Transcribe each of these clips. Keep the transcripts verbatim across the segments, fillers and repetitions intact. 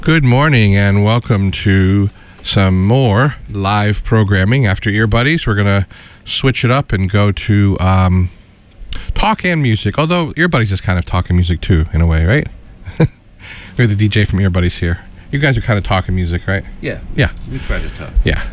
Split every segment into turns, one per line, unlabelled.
Good morning and welcome to some more live programming after Ear Buddies. We're going to switch it up and go to um, talk and music, although Ear Buddies is kind of talking music too, in a way, right? We're the D J from Ear Buddies here. You guys are kind of talking music, right?
Yeah.
Yeah.
We try to talk.
Yeah.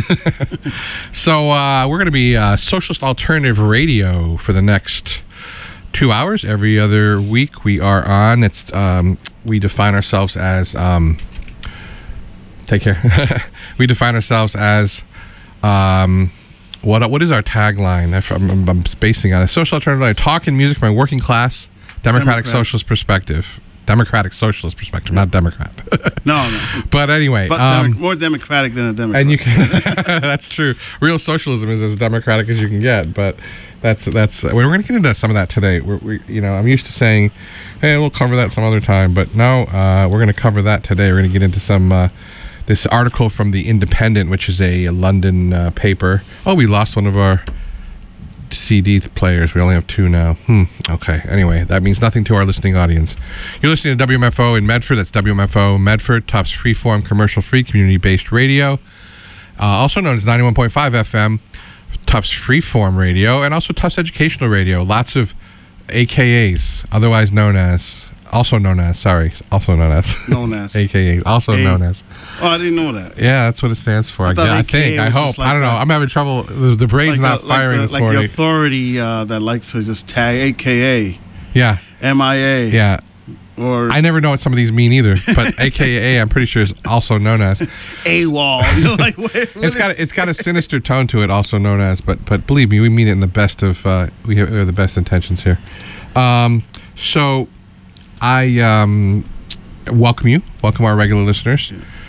So uh, we're going to be uh, Socialist Alternative Radio for the next two hours. Every other week we are on. It's um, we define ourselves as um, take care. We define ourselves as um, what what is our tagline? I'm, I'm, I'm spacing on it. Social alternative, talk and music from a working class democratic
Democrat.
socialist perspective. Democratic socialist perspective, not Democrat.
No, no.
But anyway,
But
um,
demo- more democratic than a Democrat.
and you can that's true. Real socialism is as democratic as you can get, but that's that's we're going to get into some of that today. We're, we, you know, I'm used to saying, "Hey, we'll cover that some other time," but no, uh, we're going to cover that today. We're going to get into some uh, this article from the Independent, which is a, a London uh, paper. Oh, we lost one of our C D players. We only have two now. Hmm. Okay. Anyway, that means nothing to our listening audience. You're listening to W M F O in Medford. That's W M F O Medford, Tufts freeform, commercial-free, community-based radio. Uh, also known as ninety-one point five F M, Tufts freeform radio, and also Tufts educational radio. Lots of A K As, otherwise known as, also known as, sorry, also known as.
Known as.
A K As, also
A-
known as.
Oh, I didn't know that.
Yeah, that's what it stands for. I,
I thought
I
A K A
think. I
was
hope.
just like
I don't know.
that.
I'm having trouble. The, the brain's
Like
not
the-
firing
like the,
this
like
morning.
the authority uh, that likes to just tag A K A,
Yeah.
M I A,
Yeah.
or
I never know what some of these mean either, but A K A I'm pretty sure is also known as.
AWOL. You're like, what, what
It's got a, it's got a sinister tone to it, also known as. But but believe me, we mean it in the best of uh, we have, we have the best intentions here. Um, so I um, welcome you, welcome our regular listeners.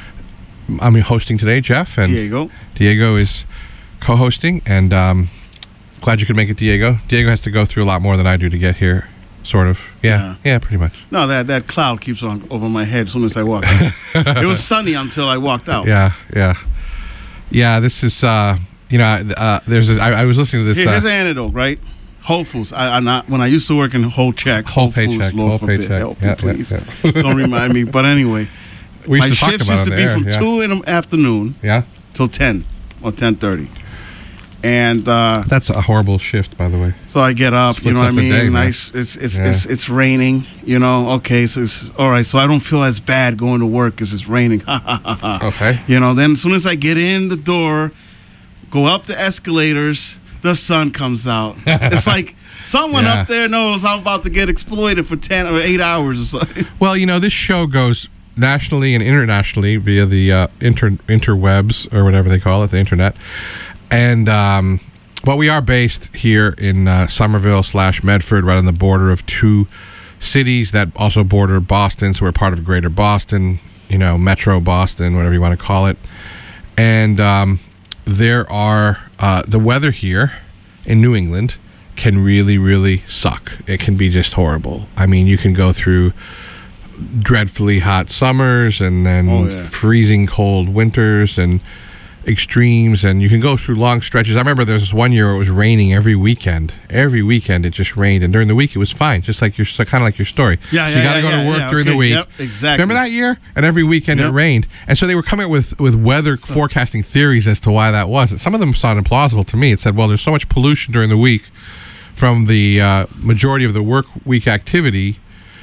I'm hosting today, Jeff, and
Diego.
Diego is co-hosting, and um, glad you could make it, Diego. Diego has to go through a lot more than I do to get here. Sort of. Yeah. Yeah,
Yeah.
pretty much.
No, that, that cloud keeps on over my head as soon as I walk out. It was sunny until I walked out.
Yeah, yeah. Yeah, this is, uh, you know, uh, there's this, I, I was listening to this.
Here- Here's
Uh,
an antidote, right? Whole Foods. I, I not when I used to work in Whole Check.
Whole
Foods,
Paycheck,
Lord
Whole
forbid,
Paycheck.
help
Yeah,
me,
yeah,
please.
yeah.
Don't remind me. But anyway,
we used
my
to talk
shifts
about
used
it
to
on
be
the air,
from
yeah.
two in the afternoon
Yeah,
till ten or ten thirty, and uh,
that's a horrible shift, by the way.
so I get up.
Splits
You know what I
up the
mean?
day, man.
nice. It's it's
Yeah.
it's it's raining. You know. Okay. So it's all right. So I don't feel as bad going to work because it's raining. Ha ha ha ha.
Okay.
You know. Then as soon as I get in the door, go up the escalators, the sun comes out. It's like someone
Yeah.
up there knows I'm about to get exploited for ten or eight hours or something.
Well, you know, this show goes nationally and internationally via the uh, inter interwebs, or whatever they call it, the internet. And um, but we are based here in uh, Somerville slash Medford, right on the border of two cities that also border Boston. So we're part of Greater Boston, you know, Metro Boston, whatever you want to call it. And um, there are uh, the weather here in New England can really, really suck. It can be just horrible. I mean, you can go through dreadfully hot summers and then
Oh, yeah.
freezing cold winters and extremes, and you can go through long stretches. I remember there was this one year it was raining every weekend. Every weekend it just rained, and during the week it was fine, just like your so kind of like your story.
Yeah,
so you
yeah,
got to
yeah,
go to
yeah,
work
yeah,
during the
okay,
week.
yep, exactly.
Remember that year? And every weekend it
Yep.
rained, and so they were coming up with with weather forecasting theories as to why that was. Some of them sounded plausible to me. It said, well, there's so much pollution during the week from the uh, majority of the work week activity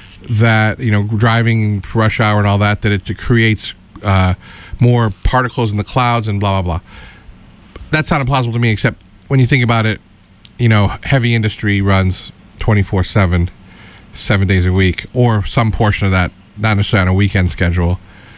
that, you know, driving rush hour and all that, that it creates uh, more particles in the clouds and blah, blah, blah. That sounded plausible to me, except when you think about it, you know, heavy industry runs twenty-four seven, seven days a week, or some portion of that, not necessarily on a weekend schedule.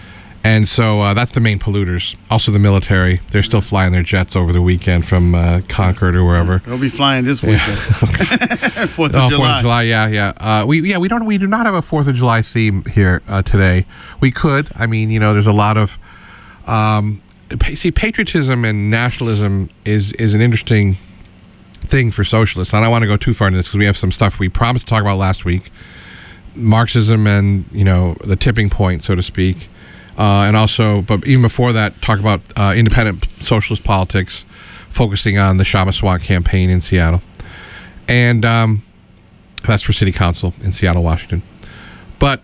And so uh, that's the main polluters. Also the military. They're still flying their jets over the weekend from uh, Concord or wherever.
They'll be flying this weekend. Fourth of
Oh,
July.
Fourth of July, yeah, yeah. Uh, we yeah we don't we do not have a Fourth of July theme here uh, today. We could. I mean, you know, there's a lot of um, pa- see patriotism and nationalism is is an interesting thing for socialists. I don't want to go too far into this because we have some stuff we promised to talk about last week. Marxism and, you know, the tipping point, so to speak. Uh, and also, but even before that, talk about uh, independent socialist politics, focusing on the Shama-Swat campaign in Seattle. And um, that's for city council in Seattle, Washington. But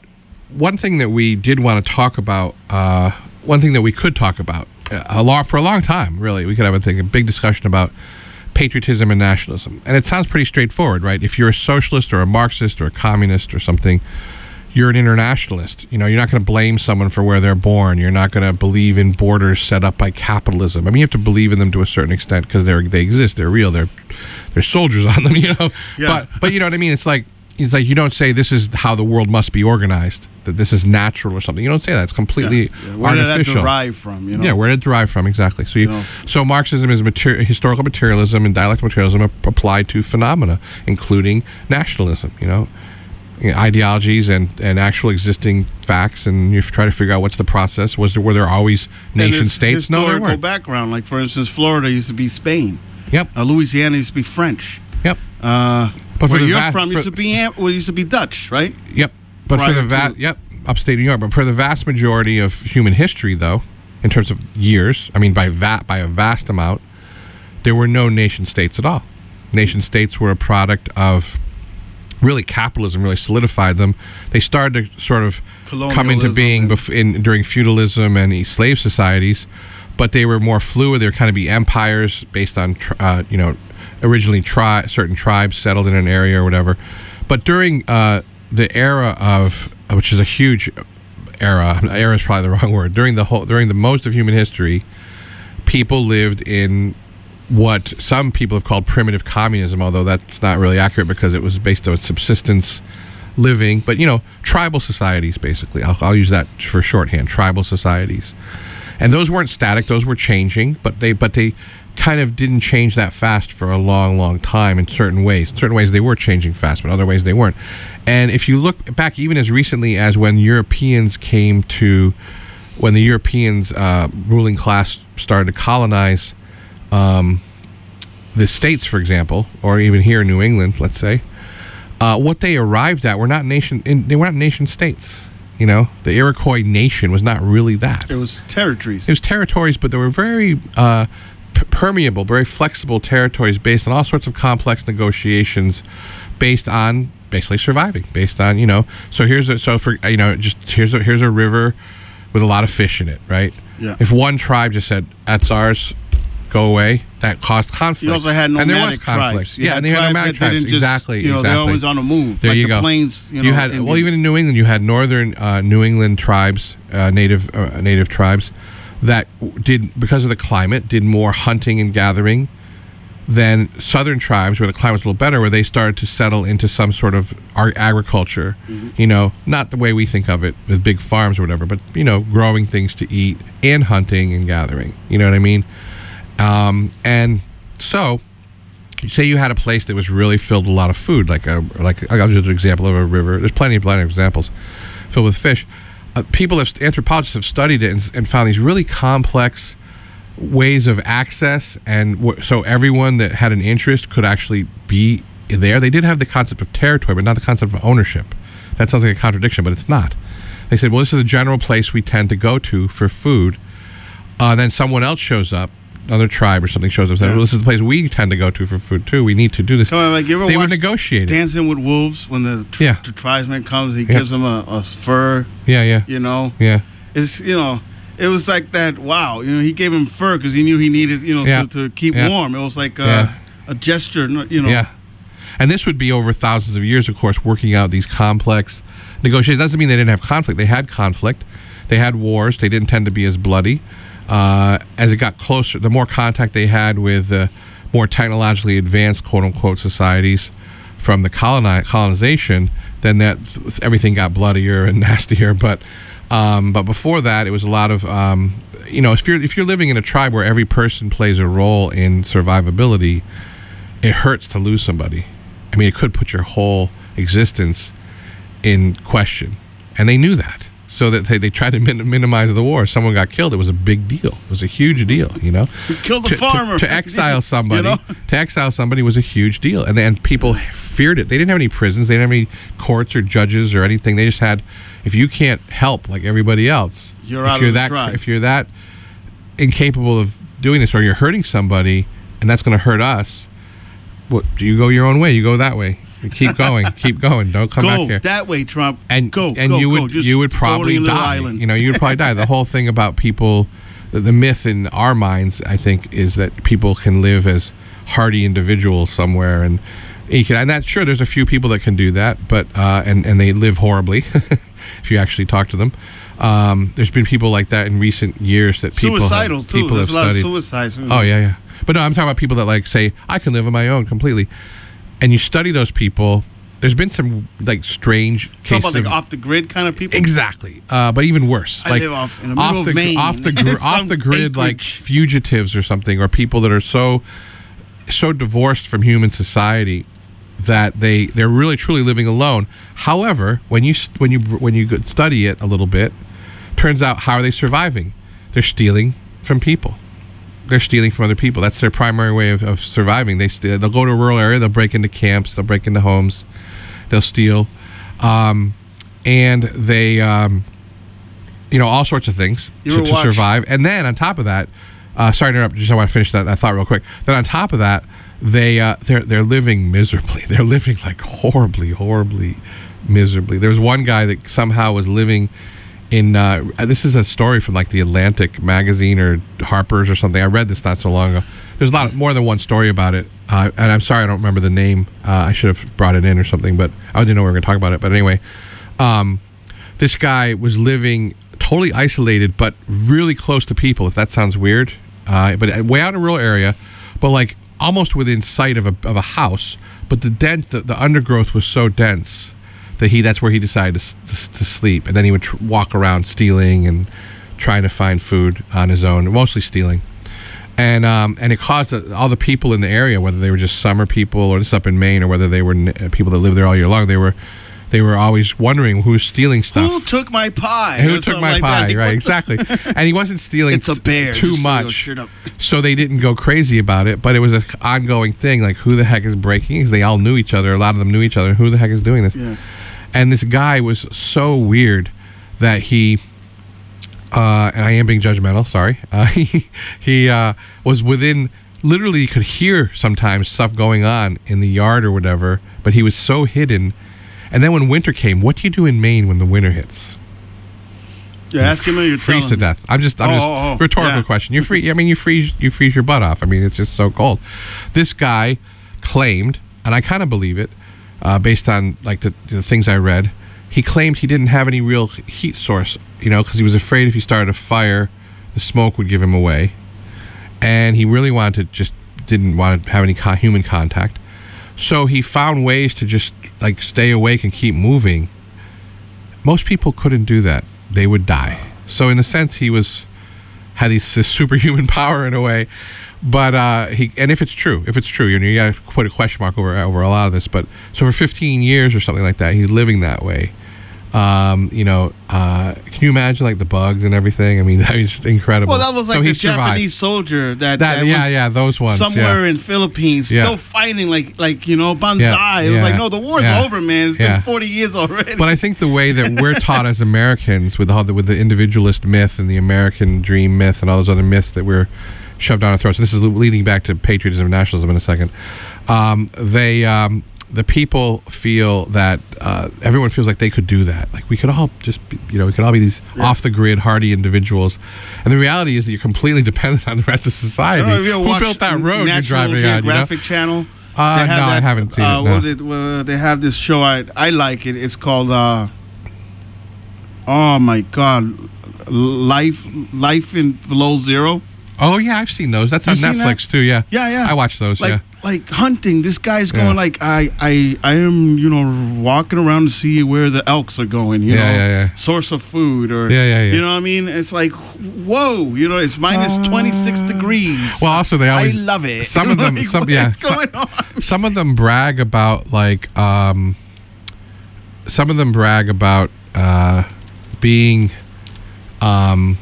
one thing that we did want to talk about, uh, one thing that we could talk about uh, a lot for a long time, really, we could have a thing, a big discussion about patriotism and nationalism. And it sounds pretty straightforward, right? If you're a socialist or a Marxist or a communist or something, you're an internationalist. You know, you're not going to blame someone for where they're born. You're not going to believe in borders set up by capitalism. I mean, you have to believe in them to a certain extent because they're they exist. They're real. They're there's soldiers on them. You know,
Yeah.
but but you know what I mean. It's like it's like you don't say this is how the world must be organized. That this is natural or something. You don't say that. It's completely
Yeah. Where did that
artificial.
derive from? You know?
Yeah, where did it derive from exactly? So, you,
You know.
so Marxism is mater- historical materialism and dialectical materialism ap- applied to phenomena, including nationalism. You know, You know, ideologies and, and actual existing facts, and you try to figure out what's the process. Was there were there always nation
And it's
states? No, there
historical
weren't.
background. Like for instance, Florida used to be Spain.
Yep,
Uh, Louisiana used to be French.
yep,
Uh,
But for
where
the
you're
vast-
from
for-
used to be Am- well, used to be Dutch, right?
yep. But for
Prior
the vast,
to-
yep, upstate New York. But for the vast majority of human history, though, in terms of years, I mean by that by a vast amount, there were no nation states at all. Nation states were a product of really capitalism really solidified them. They started to sort of come into
Colonialism
being
and-
bef- in, during feudalism and the slave societies, but they were more fluid. They were kind of be empires based on, tr- uh, you know, originally tri- certain tribes settled in an area or whatever. But during uh, the era of, which is a huge era, era is probably the wrong word. During the whole, during the most of human history, people lived in what some people have called primitive communism, although that's not really accurate because it was based on subsistence living. But, you know, tribal societies, basically. I'll, I'll use that for shorthand, tribal societies. And those weren't static, those were changing, but they but they kind of didn't change that fast for a long, long time in certain ways. In certain ways they were changing fast, but in other ways they weren't. And if you look back even as recently as when Europeans came to, when the Europeans uh, ruling class started to colonize um, the states, for example, or even here in New England, let's say, uh, what they arrived at were not nation. In, they were not nation states. You know, the Iroquois nation was not really that.
It was territories.
It was territories, but they were very uh, p- permeable, very flexible territories based on all sorts of complex negotiations, based on basically surviving, based on you know. So here's a, so for you know just here's a, here's a river with a lot of fish in it, right?
Yeah.
If one tribe just said that's ours, go away, that caused conflict.
You also had
and there was
nomadic
conflict.
tribes. You
Yeah,
had
and they had
tribes
nomadic
that
tribes.
didn't just,
Exactly,
You know,
exactly.
they're always on the move.
There
like
you
the
go.
plains, you know,
had well,
Indians.
even in New England, you had northern uh, New England tribes, uh, native uh, native tribes, that w- did because of the climate did more hunting and gathering than southern tribes, where the climate was a little better, where they started to settle into some sort of ar- agriculture.
Mm-hmm.
You know, not the way we think of it with big farms or whatever, but you know, growing things to eat and hunting and gathering. You know what I mean? Um, and so, say you had a place that was really filled with a lot of food, like a like I'll just an example of a river. There's plenty of plenty of examples filled with fish. Uh, people have anthropologists have studied it and, and found these really complex ways of access, and w- so everyone that had an interest could actually be there. They did have the concept of territory, but not the concept of ownership. That sounds like a contradiction, but it's not. They said, well, this is a general place we tend to go to for food. Uh, then someone else shows up, another tribe or something shows up and says,
Yeah.
well, this is the place we tend to go to for food too. We need to do this.
So, like, you ever
They would
watch
negotiate it.
Dancing with Wolves when the tr-
Yeah.
the tribesman comes, he
Yeah.
gives him a, a fur,
Yeah, yeah,
you know.
yeah.
It's, you know, it was like that, wow, you know, he gave him fur because he knew he needed, you know,
Yeah.
to, to keep
Yeah.
warm. It was like uh,
Yeah.
a gesture, you know.
Yeah. And this would be over thousands of years, of course, working out these complex negotiations. Doesn't mean they didn't have conflict. They had conflict. They had wars. They didn't tend to be as bloody. Uh, as it got closer, the more contact they had with uh, more technologically advanced, quote-unquote, societies from the coloni- colonization, then that everything got bloodier and nastier. But um, but before that, it was a lot of, um, you know, if you're, if you're living in a tribe where every person plays a role in survivability, it hurts to lose somebody. I mean, it could put your whole existence in question. And they knew that. So that they, they tried to min- minimize the war. Someone got killed. It was a big deal. It was a huge deal, you know?
He killed the
to, to-
farmer.
To, exile somebody,
You know?
to exile somebody was a huge deal. And then people feared it. They didn't have any prisons. They didn't have any courts or judges or anything. They just had, if you can't help like everybody else,
You're
if
out
you're
of the
that,
tribe.
if you're that incapable of doing this, or you're hurting somebody, and that's going to hurt us, what, do you go your own way? You go that way. keep going, keep going. Don't come
go
back here.
that way, Trump.
And
go,
and
go,
you
go.
would
Just
you would
go to
probably
your little
die.
island.
You know, you would probably die. The whole thing about people, the, the myth in our minds, I think, is that people can live as hardy individuals somewhere, and you can. And that's sure. There's a few people that can do that, but uh, and and they live horribly if you actually talk to them. Um, there's been people like that in recent years that people
Suicidal
have,
too.
people
There's
have
a lot
studied.
of suicides.
Oh yeah, yeah. But no, I'm talking about people that like say I can live on my own completely, and you study those people. There's been some like strange
Talk
cases
about like
of,
off the grid kind of people.
exactly, uh, but even worse.
I
like
live off in the middle
off the
of Maine.
off the gr- off
Some
the grid like
acreage.
fugitives or something, or people that are so so divorced from human society that they they're really truly living alone. However, when you st- when you when you go- study it a little bit, turns out how are they surviving? They're stealing from people. They're stealing from other people. That's their primary way of, of surviving. They st- they'll go to a rural area. They'll break into camps. They'll break into homes. They'll steal, um, and they, um, you know, all sorts of things
You
to,
ever
to
watch-
survive. And then on top of that, uh, sorry to interrupt. Just I want to finish that, that thought real quick. Then on top of that, they uh, they're they're living miserably. They're living like horribly, horribly, miserably. There was one guy that somehow was living in. Uh, this is a story from like the Atlantic magazine or Harper's or something. I read this not so long ago. There's a lot of, more than one story about it, uh, and I'm sorry I don't remember the name. Uh, I should have brought it in or something, but I didn't know we were going to talk about it. But anyway, um, this guy was living totally isolated, but really close to people. If that sounds weird, uh, but way out in a rural area, but like almost within sight of a of a house. But the dense, the, the undergrowth was so dense that he that's where he decided to, to, to sleep, and then he would tr- walk around stealing and trying to find food on his own, mostly stealing. And um, and it caused the, all the people in the area, whether they were just summer people or this up in Maine, or whether they were n- people that lived there all year long, they were they were always wondering who's stealing stuff.
Who took my pie?
Who
Or
took
something
my
like that.
pie?
Like,
Right,
what the-
exactly. And he wasn't stealing
It's a bear.
too
Just so you'll
much,
shut up.
so they didn't go crazy about it. But it was an ongoing thing. Like, who the heck is breaking? Because they all knew each other. A lot of them knew each other. Who the heck is doing this?
Yeah.
And this guy was so weird that he, uh, and I am being judgmental, sorry. Uh, he he uh, was within, literally you could hear sometimes stuff going on in the yard or whatever, but he was so hidden. And then when winter came, what do you do in Maine when the winter hits?
Yeah, ask him or you tell
Freeze to
him.
death. I'm just, I'm
Oh,
just
oh, oh,
rhetorical
yeah.
question. You free. I mean, you freeze, you freeze your butt off. I mean, it's just so cold. This guy claimed, and I kind of believe it, uh, based on like the, the things I read. He claimed he didn't have any real heat source, you know, because he was afraid if he started a fire, the smoke would give him away, and he really wanted to just didn't want to have any co- human contact. So he found ways to just like stay awake and keep moving. Most people couldn't do that. They would die. So in a sense, he was had these, this superhuman power in a way. But uh, he and if it's true, if it's true, you know, you got to put a question mark over over a lot of this. But so for fifteen years or something like that, he's living that way. Um, you know, uh, can you imagine like the bugs and everything? I mean, that was incredible.
Well, that was like
So
the
he survived.
Japanese soldier that,
That-
that
yeah,
was
yeah, those ones,
somewhere
yeah.
in Philippines,
Yeah.
still fighting like like you know banzai.
Yeah,
It was
yeah,
like, no, the war's
yeah,
over, man. It's
yeah.
been forty years already.
But I think the way that we're taught as Americans with all the with the individualist myth and the American dream myth and all those other myths that we're shoved down our throats. This is leading back to patriotism and nationalism in a second. Um, they um, the people feel that uh, everyone feels like they could do that. Like we could all just be, you know we could all be these
Yeah.
off the grid hardy individuals. And the reality is that you're completely dependent on the rest of
I
society.
don't know if you ever
Who
watched
built that road you're
National
driving on? You know?
Geographic Channel.
Uh,
They have
no, I
that,
haven't seen
uh,
it. No.
What did, uh, they have this show. I I like it. It's called. Uh, oh my God, Life Life in Below Zero.
Oh yeah, I've seen those. That's on
You seen
Netflix too. Yeah,
Yeah, yeah.
I watched those.
Like
yeah.
like hunting. This guy's
Yeah.
going like I I I am you know walking around to see where the elks are going. You
Yeah,
know,
yeah, yeah.
source of food or
Yeah, yeah, yeah.
You know what I mean? It's like whoa. You know, it's minus twenty six degrees.
Well, also they always
I love it.
Some of them,
Like,
some
what
yeah,
is
some,
going on?
some of them brag about like, um, some of them brag about uh, being, um,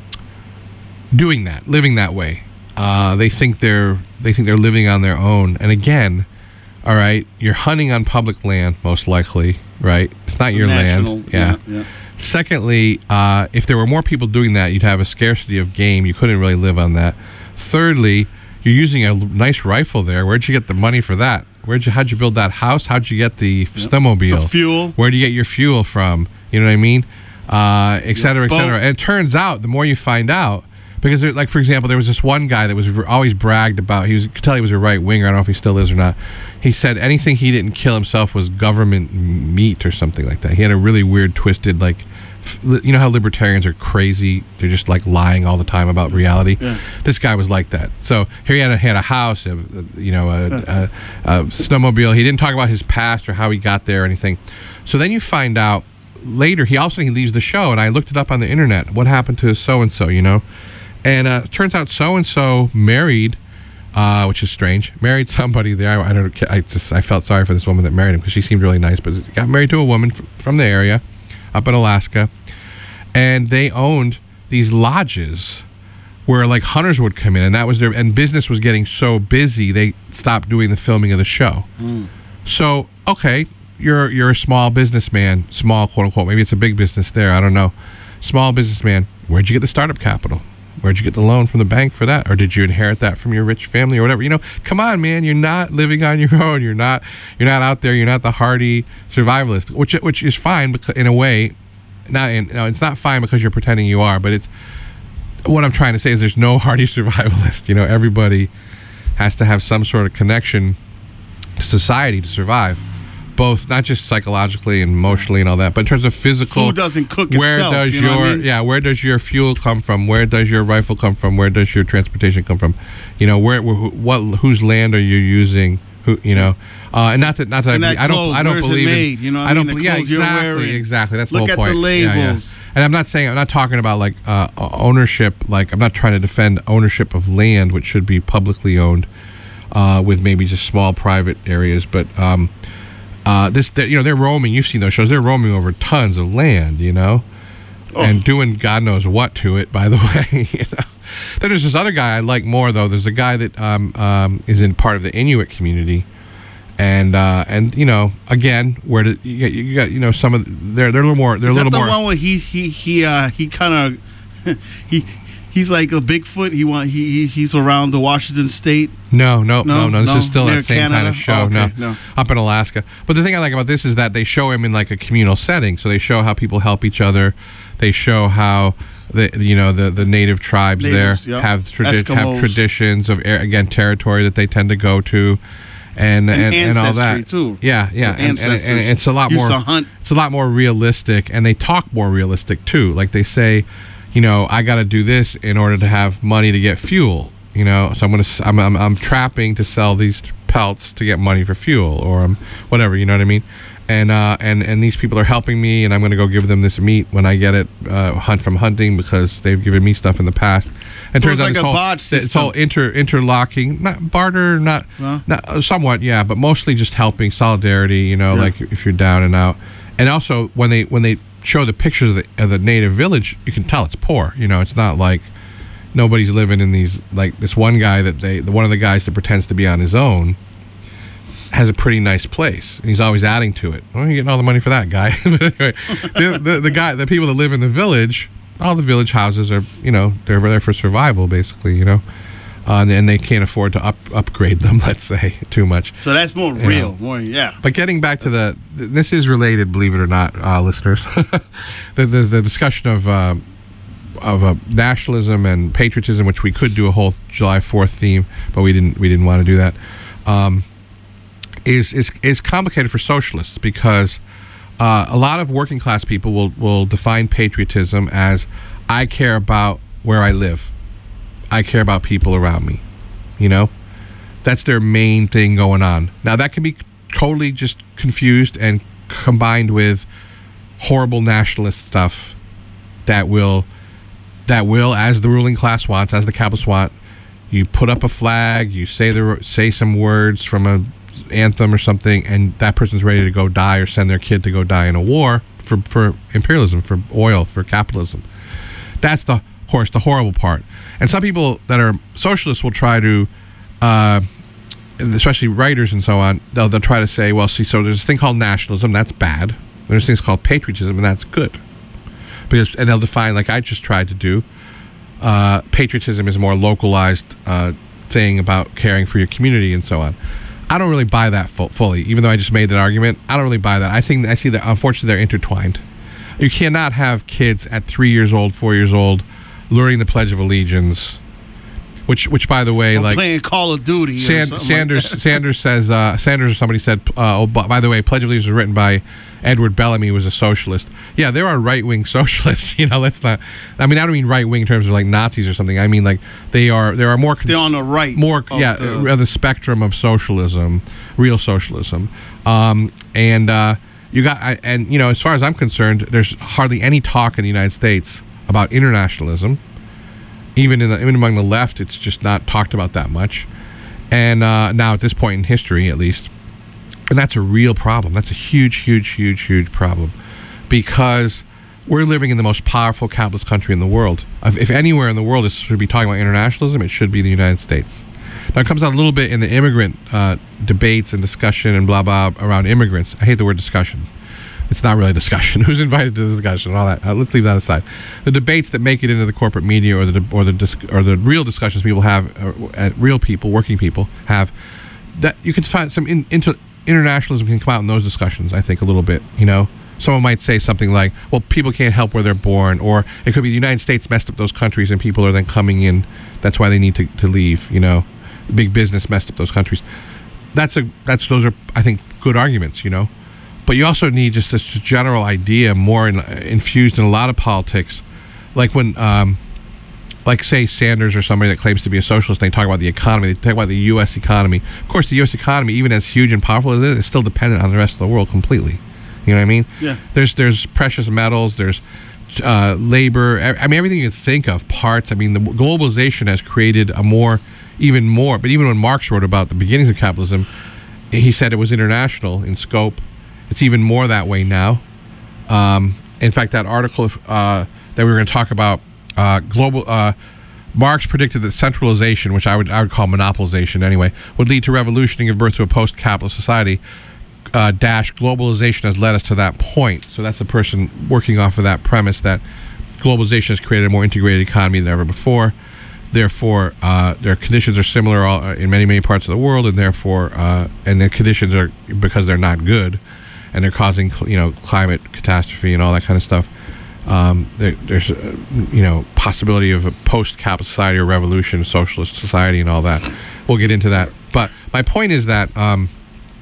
doing that, living that way. Uh, they think they're they think they're living on their own. And again, all right, you're hunting on public land, most likely, right? It's not
It's
your
national,
land. Yeah.
yeah, yeah.
Secondly, uh, if there were more people doing that, you'd have a scarcity of game. You couldn't really live on that. Thirdly, you're using a l- nice rifle there. Where'd you get the money for that? Where'd you how'd you build that house? How'd you get the snowmobile?
The fuel.
Where do you get your fuel from? You know what I mean? Uh, et cetera, et cetera. And it turns out the more you find out, because there, like for example, there was this one guy that was always bragged about. He was you could tell he was a right winger. I don't know if he still is or not. He said anything he didn't kill himself was government meat or something like that. He had a really weird, twisted like. You know how libertarians are crazy? They're just like lying all the time about reality.
Yeah.
This guy was like that. So here he had a, had a house, a, a, you know, a, a, a snowmobile. He didn't talk about his past or how he got there or anything. So then you find out later. He also he leaves the show, and I looked it up on the internet. What happened to so and so? You know, and uh, it turns out so and so married. Uh, which is strange. Married somebody there. I, I don't. I just. I felt sorry for this woman that married him because she seemed really nice, but got married to a woman f- from the area, up in Alaska, and they owned these lodges where like hunters would come in, and that was their. And business was getting so busy they stopped doing the filming of the show. Mm. So okay, you're you're a small businessman, small quote unquote. Maybe it's a big business there. I don't know. Small businessman. Where'd you get the startup capital? Where'd you get the loan from the bank for that? Or did you inherit that from your rich family or whatever? You know, come on, man. You're not living on your own. You're not you're not out there. You're not the hardy survivalist, which which is fine because in a way. Not in, no, it's not fine because you're pretending you are, but it's what I'm trying to say is there's no hardy survivalist. You know, everybody has to have some sort of connection to society to survive. Both, not just psychologically and emotionally and all that, but in terms of physical.
Food doesn't cook
where
itself.
Does
you know
your
what I mean?
yeah? Where does your fuel come from? Where does your rifle come from? Where does your transportation come from? You know, where, where what whose land are you using? Who you know? Uh, and not that not that,
and
I,
that
I don't
clothes,
I don't
where's
believe
it made?
in
You know what
I
I
don't
mean?
believe
The
yeah
clothes you're
exactly
wearing.
exactly that's
Look
the whole
at
point.
the
Yeah, yeah.
labels.
And I'm not saying I'm not talking about like uh, ownership. Like I'm not trying to defend ownership of land, which should be publicly owned, uh, with maybe just small private areas. But um, uh, this, you know, they're roaming. You've seen those shows. They're roaming over tons of land, you know, oh. and doing God knows what to it. By the way, you know. Then there's this other guy I like more though. There's a guy that um, um, is in part of the Inuit community. And uh, and you know again where did, you, got, you got you know some of the, they're they're a little more they're
Is
a little
that the
more
one where he he he uh, he kind of he he's like a Bigfoot. He want he, he he's around the Washington State.
No, no, no, no. no. This
no?
is still
Near
that same
Canada?
kind of show.
Oh, okay.
no.
no,
up in Alaska. But the thing I like about this is that they show him in like a communal setting. So they show how people help each other. They show how the you know the, the native tribes
Natives,
there
yep.
have tradi- have
Eskimos.
traditions of again territory that they tend to go to. And and, and, and all that
too.
Yeah, yeah, and, and, and it's a lot
Used
more.
to hunt.
It's a lot more realistic, and they talk more realistic too. Like they say, you know, I got to do this in order to have money to get fuel. You know, so I'm gonna I'm I'm, I'm trapping to sell these pelts to get money for fuel, or um, whatever. You know what I mean? And uh, and and these people are helping me, and I'm gonna go give them this meat when I get it uh, hunt from hunting because they've given me stuff in the past. And
So
turns
it's
out
like
this
a
whole
bot
this
system.
whole inter interlocking, not barter, not,
Huh?
not uh, somewhat, yeah, but mostly just helping, solidarity. You know,
Yeah.
like if you're down and out. And also when they when they show the pictures of the, of the native village, you can tell it's poor. You know, it's not like nobody's living in these like this one guy that they one of the guys that pretends to be on his own has a pretty nice place, and he's always adding to it. Well, you're getting all the money for that guy. But anyway, the, the the guy, the people that live in the village, all the village houses are, you know, they're there for survival, basically, you know, uh, and, and they can't afford to up upgrade them, let's say, too much.
So that's more
You
real,
know.
more yeah.
But getting back to the, this is related, believe it or not, uh, listeners, the, the the discussion of uh, of uh, nationalism and patriotism, which we could do a whole July fourth theme, but we didn't we didn't want to do that. Um, is is is complicated for socialists because uh, a lot of working class people will will define patriotism as I care about where I live, I care about people around me, you know, that's their main thing going on. Now that can be totally just confused and combined with horrible nationalist stuff that will that will as the ruling class wants, as the capitalists want, you put up a flag, you say the say some words from a anthem or something, and that person's ready to go die or send their kid to go die in a war for, for imperialism, for oil, for capitalism. That's the, of course, the horrible part. And some people that are socialists will try to, uh, especially writers and so on, they'll, they'll try to say, well, see, so there's this thing called nationalism, that's bad. There's things called patriotism, and that's good. Because, and they'll define, like I just tried to do, uh, patriotism is a more localized uh, thing about caring for your community and so on. I don't really buy that fu- fully, even though I just made that argument. I don't really buy that. I think I see that, unfortunately, they're intertwined. You cannot have kids at three years old, four years old, learning the Pledge of Allegiance, which, which by the way,
I'm
like
playing Call of Duty.
San- Sanders, like Sanders says, uh, Sanders or somebody said, uh, oh, by the way, Pledge of Allegiance was written by Edward Bellamy, who was a socialist. Yeah, there are right-wing socialists. You know, let's not. I mean, I don't mean right-wing in terms of like Nazis or something. I mean like they are. There are more. Cons-
They're on the right.
More, yeah,
the,
the spectrum of socialism, real socialism, um, and. Uh, You got, and you know, as far as I'm concerned, there's hardly any talk in the United States about internationalism. Even in the, even among the left, it's just not talked about that much. And uh, now, at this point in history, at least, and that's a real problem. That's a huge, huge, huge, huge problem, because we're living in the most powerful capitalist country in the world. If, if anywhere in the world is should be talking about internationalism, it should be the United States. Now, it comes out a little bit in the immigrant uh, debates and discussion and blah, blah, around immigrants. I hate the word discussion. It's not really a discussion. Who's invited to the discussion and all that? Uh, let's leave that aside. The debates that make it into the corporate media or the or the dis- or the real discussions people have, uh, real people, working people have, that you can find some in, into internationalism can come out in those discussions, I think, a little bit, you know. Someone might say something like, well, people can't help where they're born, or it could be the United States messed up those countries and people are then coming in. That's why they need to, to leave, you know. Big business messed up those countries. That's a that's those are I think good arguments, you know. But you also need just this general idea more in, infused in a lot of politics, like when, um, like say Sanders or somebody that claims to be a socialist. They talk about the economy. They talk about the U S economy. Of course, the U S economy, even as huge and powerful as it is, is still dependent on the rest of the world completely. You know what I mean?
Yeah.
There's there's precious metals. There's uh, labor. I mean, everything you can think of. Parts. I mean, the globalization has created a more even more, but even when Marx wrote about the beginnings of capitalism, he said it was international in scope. It's even more that way now. Um, in fact, that article uh, that we were going to talk about, uh, global, uh, Marx predicted that centralization, which I would I would call monopolization anyway, would lead to revolution and give birth to a post-capitalist society. Uh, dash globalization has led us to that point. So that's the person working off of that premise that globalization has created a more integrated economy than ever before. Therefore, uh, their conditions are similar all, in many, many parts of the world, and therefore, uh, and the conditions are because they're not good, and they're causing, you know, climate catastrophe and all that kind of stuff. Um, there, there's, uh, you know, possibility of a post-capital society or revolution, socialist society, and all that. We'll get into that. But my point is that um,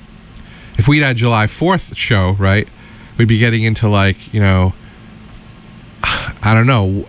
if we had a July fourth show, right, we'd be getting into like, you know, I don't know.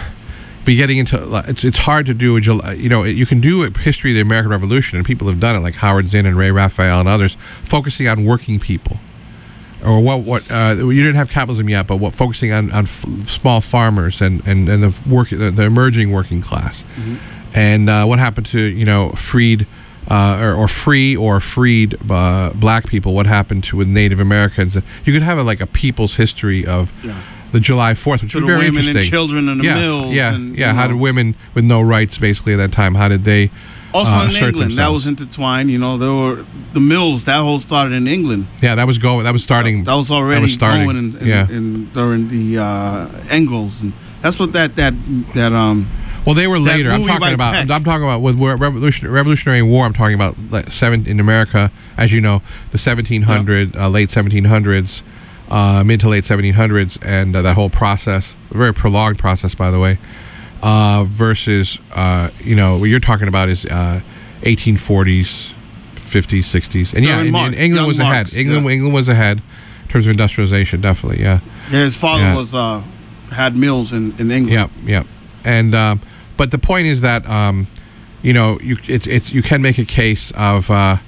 Be getting into it's it's hard to do a July, you know, you can do a history of the American Revolution, and people have done it like Howard Zinn and Ray Raphael and others, focusing on working people, or what what uh, you didn't have capitalism yet, but what focusing on, on f- small farmers and and and the work the, the emerging working class, mm-hmm. and uh, what happened to, you know, freed uh, or, or free or freed uh, black people, what happened to with Native Americans. You could have a, like a people's history of. Yeah. The July fourth, which
to
was
the
very
women
interesting.
And children in the
yeah,
mills.
Yeah,
and,
yeah.
You know.
How did women with no rights, basically at that time, how did they
also
uh,
in
assert
England?
themselves?
That was intertwined. You know, there were the mills. That whole started in England.
Yeah, that was going. That was starting.
That, that was already
that was starting.
going. In, in,
yeah.
in, during the uh, Engels, and that's what that that that um.
Well, they were later. I'm talking about.
Peck.
I'm talking about with Revolution, Revolutionary War. I'm talking about like seven in America, as you know, the seventeen hundred, yeah. uh, late seventeen hundreds. Uh, mid to late seventeen hundreds, and uh, that whole process, a very prolonged process, by the way, uh, versus, uh, you know, what you're talking about is uh, eighteen forties, fifties, sixties. And yeah, in, in England Young was Marx, ahead. England, yeah. England was ahead in terms of industrialization, definitely, yeah.
Yeah, his father yeah. was uh, had mills in, in England.
Yeah, yeah. And, um, but the point is that, um, you know, you it's it's you can make a case of, uh,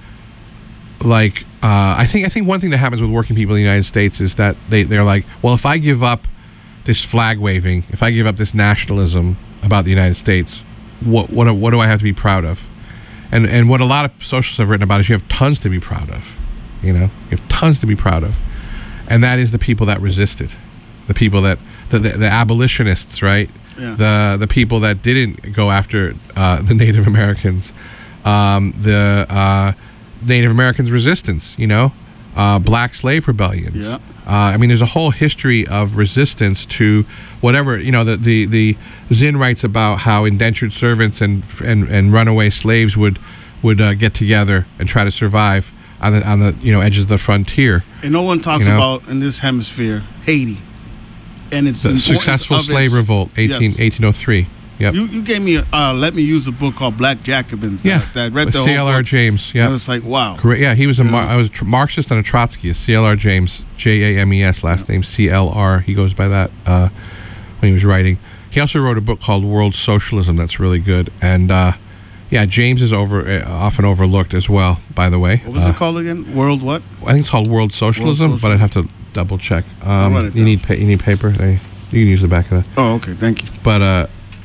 like, Uh, I think I think one thing that happens with working people in the United States is that they, they're like, well, if I give up this flag waving, if I give up this nationalism about the United States, what what what do I have to be proud of? And and what a lot of socialists have written about is you have tons to be proud of. You know, you have tons to be proud of, and that is the people that resisted, the people that the the, the abolitionists, right? Yeah. The the people that didn't go after uh, the Native Americans, um, the uh, Native Americans' resistance, you know, uh, black slave rebellions.
Yeah.
Uh, I mean, there's a whole history of resistance to whatever, you know, the, the, the Zinn writes about how indentured servants and, and, and runaway slaves would would uh, get together and try to survive on the on the you know edges of the frontier.
And no one talks
you know?
about in this hemisphere Haiti, and it's
The successful slave
its,
revolt, eighteen,
yes.
eighteen oh three. Yep.
You you gave me a, uh, let me use a book called Black Jacobins.
Yeah.
That, that read the
C L R
whole book.
James. Yeah.
I was like, wow.
Great. Yeah, he was a
Yeah.
Mar- I was a tr- Marxist and a Trotskyist. C L R James, J A M E S, last name C L R. He goes by that uh, when he was writing. He also wrote a book called World Socialism that's really good. And uh, yeah, James is over uh, often overlooked as well. By the way,
What was
uh,
it called again? World what?
I think it's called World Socialism,
World
but I'd have to double check. Um,
write it
you
down.
need pa- you need paper. Hey, you can use the back of that.
Oh, okay. Thank you.
But uh,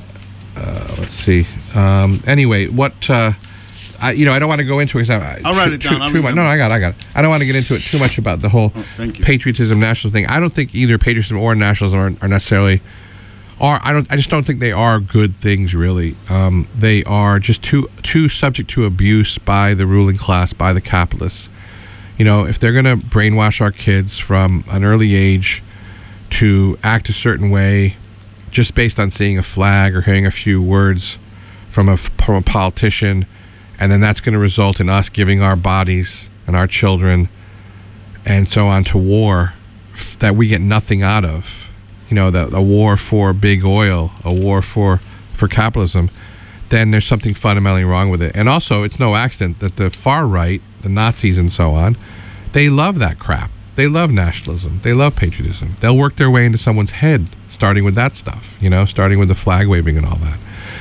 uh, let's see. Um, anyway, what uh, I you know I don't want to go into it. 'Cause I,
I'll write
too,
it down.
Too,
I'll
too much.
remember.
No, no, I got, it, I got it. I don't want to get into it too much about the whole
Oh, thank you.
patriotism, national thing. I don't think either patriotism or nationalism are, are necessarily. Are I don't I just don't think they are good things really. Um, they are just too too subject to abuse by the ruling class, by the capitalists. You know, if they're going to brainwash our kids from an early age to act a certain way just based on seeing a flag or hearing a few words from a, from a politician, and then that's going to result in us giving our bodies and our children and so on to war f- that we get nothing out of. You know, the, a war for big oil, a war for, for capitalism, then there's something fundamentally wrong with it. And also, it's no accident that the far right, the Nazis and so on, they love that crap. They love nationalism. They love patriotism. They'll work their way into someone's head, starting with that stuff, you know, starting with the flag waving and all that.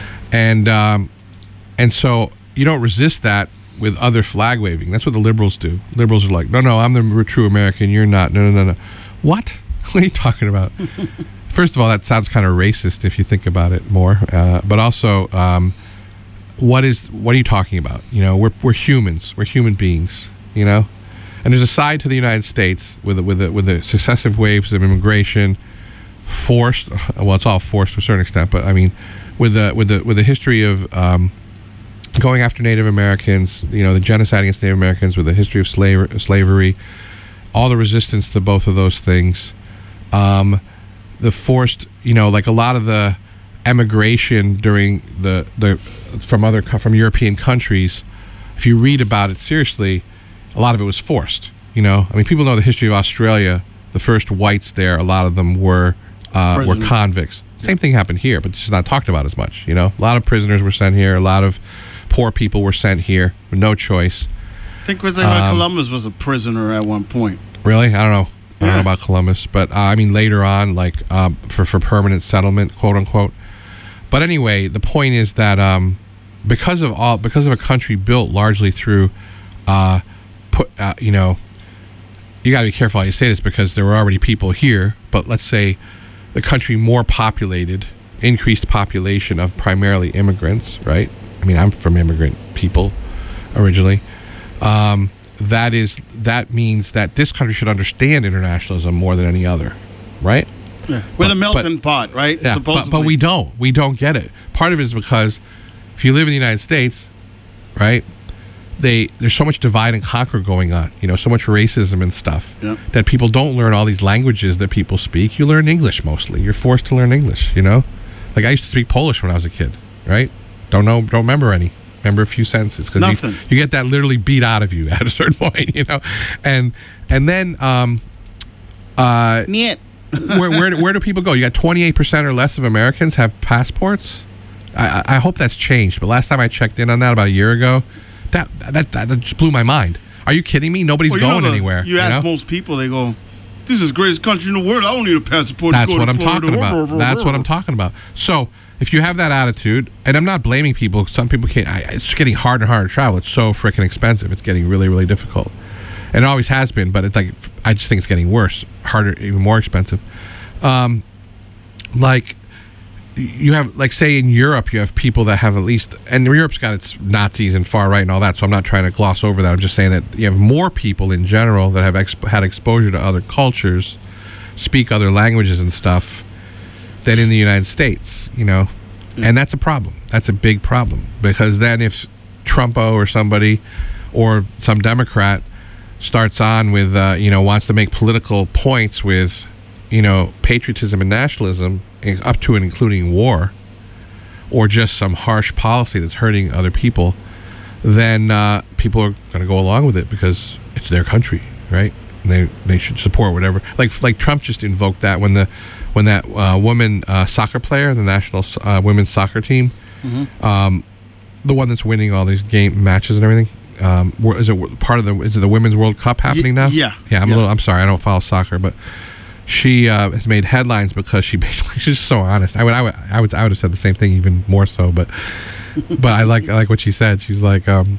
And um, and so you don't resist that with other flag waving. That's what the liberals do. Liberals are like, no, no, I'm the true American. You're not. No, no, no, no. What? What are you talking about? First of all, that sounds kind of racist if you think about it more. Uh, but also, um, what is what are you talking about? You know, we're we're humans. We're human beings. You know, and there's a side to the United States with the, with the, with the successive waves of immigration, forced. Well, it's all forced to a certain extent, but I mean, with the with the with the history of um, going after Native Americans, you know, the genocide against Native Americans, with the history of slavery, slavery, all the resistance to both of those things. Um, the forced, you know, like a lot of the emigration during the, the from other from European countries, if you read about it seriously, a lot of it was forced. You know, I mean, people know the history of Australia. The first whites there, a lot of them were uh, were
Prisoners.
convicts. Same thing happened here, but it's just not talked about as much. You know, a lot of prisoners were sent here. A lot of poor people were sent here with no choice.
I think Christopher
Um,
Columbus was a prisoner at one point.
Really, I don't know. I don't know
Yeah.
about Columbus, but uh, I mean later on, like um, for for permanent settlement, quote unquote. But anyway, the point is that um, because of all because of a country built largely through, uh, put uh, you know, you got to be careful how you say this because there were already people here. But let's say the country more populated, increased population of primarily immigrants, right? I mean, I'm from immigrant people originally. Um, that is that means that this country should understand internationalism more than any other, right?
Yeah. We're the
But-
melting pot, right?
Yeah, but,
Supposedly.
but we don't. We don't get it. Part of it is because if you live in the United States, right, they there's so much divide and conquer going on, you know, so much racism and stuff,
Yep.
that people don't learn all these languages that people speak. You learn English mostly. You're forced to learn English, you know? Like I used to speak Polish when I was a kid, right? Don't know, don't remember any. Remember a few sentences because you,
Nothing.
you get that literally beat out of you at a certain point, you know? And and then um uh
Niet.
where, where where do people go? You got twenty-eight percent or less of Americans have passports. I, I I hope that's changed. But last time I checked in on that about a year ago, that that that just blew my mind. Are you kidding me? Nobody's
Well, you know
going
the-
anywhere.
You ask
know?
most people, they go, "This is the greatest country in the world. I don't need a passport."
That's
to go
what
to
I'm
Florida."
talking about. That's what I'm talking about. So if you have that attitude, and I'm not blaming people. Some people can't. I, it's getting harder and harder to travel. It's so freaking expensive. It's getting really really difficult, and it always has been. But it's like I just think it's getting worse, harder, even more expensive. Um, like you have, like say in Europe, you have people that have at least, and Europe's got its Nazis and far right and all that. So I'm not trying to gloss over that. I'm just saying that you have more people in general that have exp- had exposure to other cultures, speak other languages and stuff than in the United States, you know, and that's a problem. That's a big problem because then if Trumpo or somebody or some Democrat starts on with, uh, you know, wants to make political points with, you know, patriotism and nationalism up to and including war or just some harsh policy that's hurting other people, then uh, people are going to go along with it because it's their country, right? And they they should support whatever. Like like Trump just invoked that when the when that uh, woman uh, soccer player, the national uh, women's soccer team, mm-hmm. um, the one that's winning all these game matches and everything. Um, is it part of the is it the Women's World Cup happening now?
Yeah,
yeah. I'm
yeah.
a little. I'm sorry, I don't follow soccer, but she uh, has made headlines because she basically she's just so honest. I would I would I would I would have said the same thing, even more so, but but I like I like what she said. She's like, um,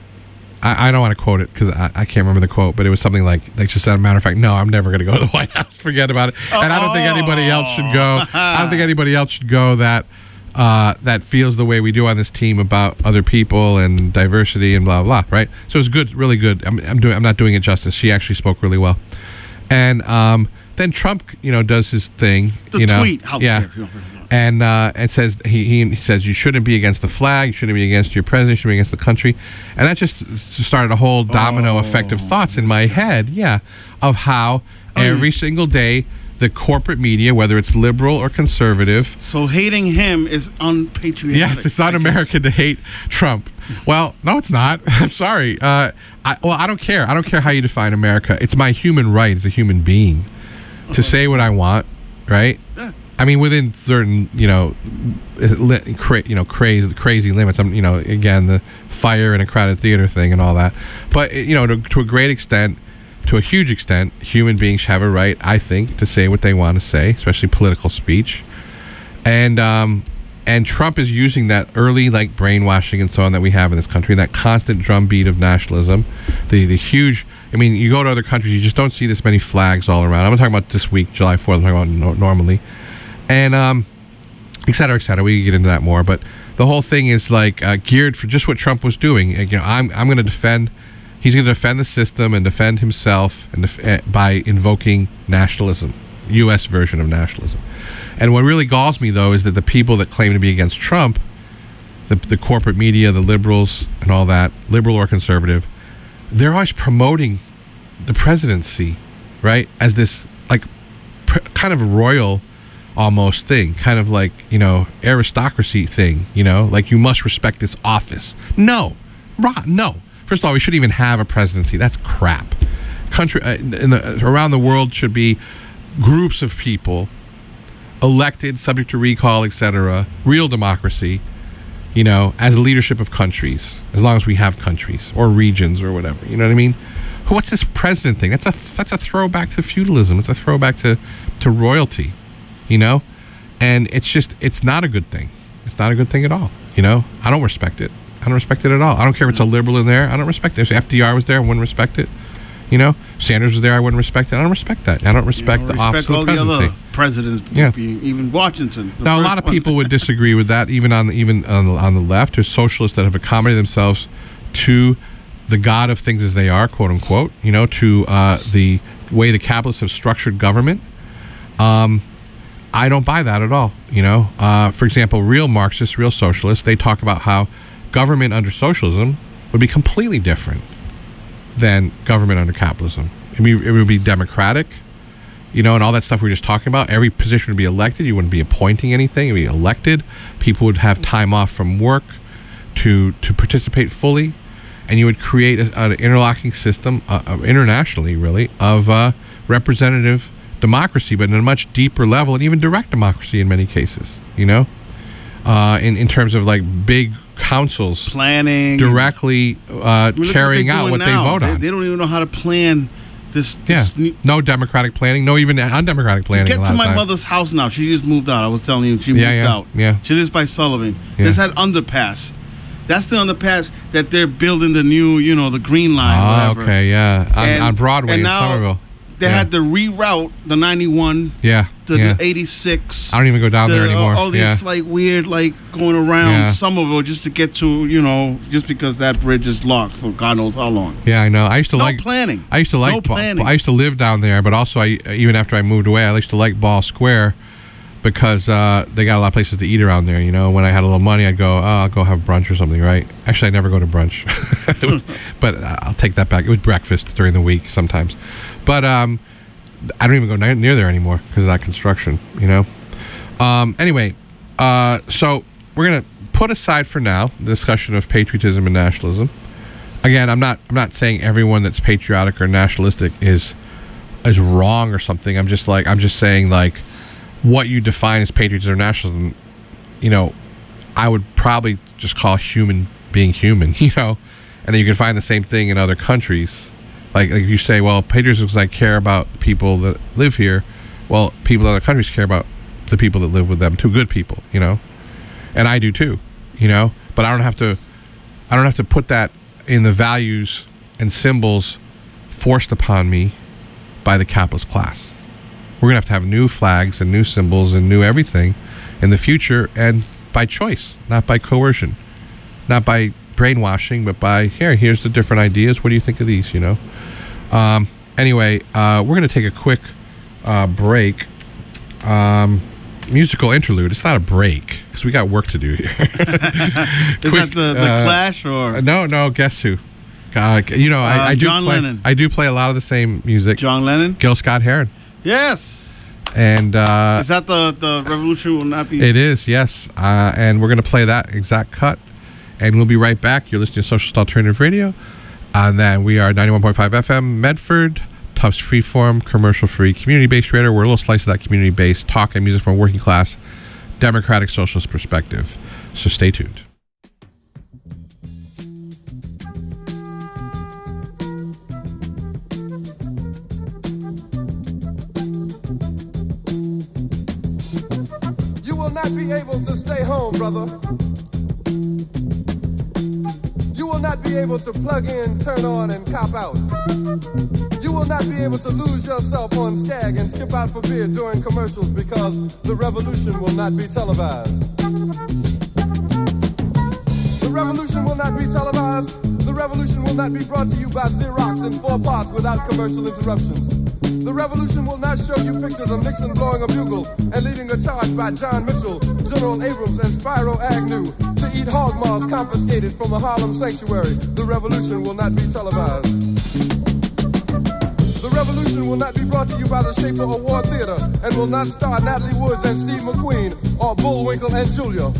I, I don't want to quote it because I, I can't remember the quote, but it was something like like she said, a matter of fact, no, I'm never going to go to the White House. Forget about it. And I don't think anybody else should go. I don't think anybody else should go that. Uh, that feels the way we do on this team about other people and diversity and blah blah, right? So it's good, really good. I'm, I'm doing, I'm not doing it justice. She actually spoke really well, and um, then Trump, you know, does his thing.
The
you know,
tweet, how
yeah,
dare you.
and uh, and says he, he he says you shouldn't be against the flag, you shouldn't be against your president, you shouldn't be against the country, and that just started a whole domino
Oh,
effect of thoughts in my head, yeah, of how
Oh,
every
yeah.
single day the corporate media, whether it's liberal or conservative.
So hating him is unpatriotic.
Yes, it's
I guess.
un-American to hate Trump. Well, no, it's not. I'm sorry. Uh, I, well, I don't care. I don't care how you define America. It's my human right as a human being to say what I want, right?
Yeah.
I mean, within certain, you know, li- cra- you know, crazy, crazy limits. I'm, you know, again, the fire in a crowded theater thing and all that. But you know, to, to a great extent. To a huge extent, human beings have a right, I think, to say what they want to say, especially political speech. And um, and Trump is using that early like brainwashing and so on that we have in this country, that constant drumbeat of nationalism, the the huge. I mean, you go to other countries, you just don't see this many flags all around. I'm not talking about this week, July fourth. I'm talking about no- normally, and um, et cetera, et cetera. We can get into that more, but the whole thing is like uh, geared for just what Trump was doing. You know, I'm I'm going to defend. He's going to defend the system and defend himself and def- uh, by invoking nationalism, U S version of nationalism. And what really galls me, though, is that the people that claim to be against Trump, the, the corporate media, the liberals and all that, liberal or conservative, they're always promoting the presidency, right, as this like pr- kind of royal almost thing, kind of like, you know, aristocracy thing, you know, like you must respect this office. No, Ra- no. First of all, we shouldn't even have a presidency. That's crap. Country uh, in the, around the world should be groups of people elected, subject to recall, et cetera. Real democracy, you know, as leadership of countries, as long as we have countries or regions or whatever. You know what I mean? What's this president thing? That's a that's a throwback to feudalism. It's a throwback to to royalty. You know, and it's just it's not a good thing. It's not a good thing at all. You know, I don't respect it. I don't respect it at all. I don't care if it's a liberal in there. I don't respect it. If F D R was there, I wouldn't respect it. You know, Sanders was there, I wouldn't respect it. I don't respect that. I don't respect
You don't
the office
respect all
of the
the
presidency.
other presidents,
Yeah.
even Washington. the
Now, a
first
lot of
one.
people would disagree with that, even on the, even on the, on the left. There's socialists that have accommodated themselves to the god of things as they are, quote unquote. You know, to uh, the way the capitalists have structured government. Um, I don't buy that at all. You know, uh, for example, real Marxists, real socialists, they talk about how government under socialism would be completely different than government under capitalism. I mean, it would be democratic, you know, and all that stuff we were just talking about. Every position would be elected. You wouldn't be appointing anything. It would be elected. People would have time off from work to to participate fully, and you would create a, an interlocking system, uh, uh, internationally, really, of uh, representative democracy, but in a much deeper level, and even direct democracy in many cases, you know, uh, in, in terms of like big councils
planning,
directly uh,
I mean, look
carrying
what
out
doing
what
now.
they vote
they,
on.
They don't even know how to plan this.
Yeah,
this new,
no democratic planning, no even undemocratic planning.
to
a
get
lot
to
of
my
time.
mother's house now. She just moved out. I was telling you, she moved
Yeah, yeah,
out.
yeah.
She lives by Sullivan.
Yeah.
There's that underpass. That's the underpass that they're building the new, you know, the Green Line.
Oh,
whatever.
okay, yeah, on,
And-
on Broadway
and
in
now
Somerville.
They
Yeah.
had to reroute the ninety-one,
Yeah,
the
yeah.
eighty-six.
I don't even go down
the,
there anymore.
All these
yeah.
like weird, like going around
Yeah.
Somerville just to get to, you know, just because that bridge is locked for God knows how long.
Yeah, I know. I used to
No
like
planning.
I used to like
No
Ball,
planning.
I used to live down there, but also I even after I moved away, I used to like Ball Square because uh, they got a lot of places to eat around there. You know, when I had a little money, I'd go, oh, I'll go have brunch or something, right? Actually, I never go to brunch, but I'll take that back. It was breakfast during the week sometimes, but um, I don't even go ni- near there anymore because of that construction. You know. Um, anyway, uh, so we're gonna put aside for now the discussion of patriotism and nationalism. Again, I'm not I'm not saying everyone that's patriotic or nationalistic is is wrong or something. I'm just like I'm just saying like what you define as patriotism or nationalism, you know, I would probably just call human being human, you know, and then you can find the same thing in other countries. Like, like you say, well, patriotism is I care about people that live here. Well, people in other countries care about the people that live with them too, good people, you know, and I do too, you know. But I don't have to, I don't have to put that in the values and symbols forced upon me by the capitalist class. We're gonna have to have new flags and new symbols and new everything in the future, and by choice, not by coercion, not by brainwashing, but by here. Here's the different ideas. What do you think of these? You know. Um, anyway, uh, we're gonna take a quick uh, break. Um, musical interlude. It's not a break because we got work to do here.
Is
Quick,
that the, the
uh,
Clash or
no? No. Guess who? Uh, you know, I,
Uh,
I do
John
play,
Lennon.
I do play a lot of the same music.
John Lennon?
Gil Scott Heron.
Yes.
And uh,
Is that the the revolution will not be?
it is, yes. Uh, and we're going to play that exact cut. And we'll be right back. You're listening to Socialist Alternative Radio. And then we are ninety-one point five F M, Medford, Tufts Freeform, commercial-free, community-based radio. We're a little slice of that community-based talk and music from a working-class, democratic, socialist perspective. So stay tuned.
You will not be able to stay home, brother. You will not be able to plug in, turn on, and cop out. You will not be able to lose yourself on Skag and skip out for beer during commercials because the revolution will not be televised. The revolution will not be televised. The revolution will not be brought to you by Xerox in four parts without commercial interruptions. The revolution will not show you pictures of Nixon blowing a bugle and leading a charge by John Mitchell, General Abrams, and Spyro Agnew to eat hog maws confiscated from a Harlem sanctuary. The revolution will not be televised. The revolution will not be brought to you by the Schaefer Award Theater and will not star Natalie Woods and Steve McQueen or Bullwinkle and Julia.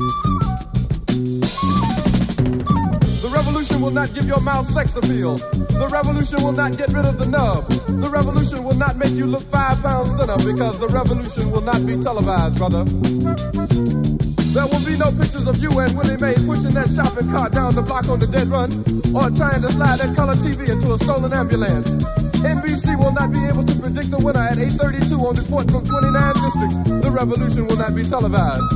The revolution will not give your mouth sex appeal. The revolution will not get rid of the nub. The revolution will not make you look five pounds thinner because the revolution will not be televised, brother. There will be no pictures of you and Willie Mae pushing that shopping cart down the block on the dead run or trying to slide that color T V into a stolen ambulance. N B C will not be able to predict the winner at eight thirty-two on report from twenty-nine districts. The revolution will not be televised.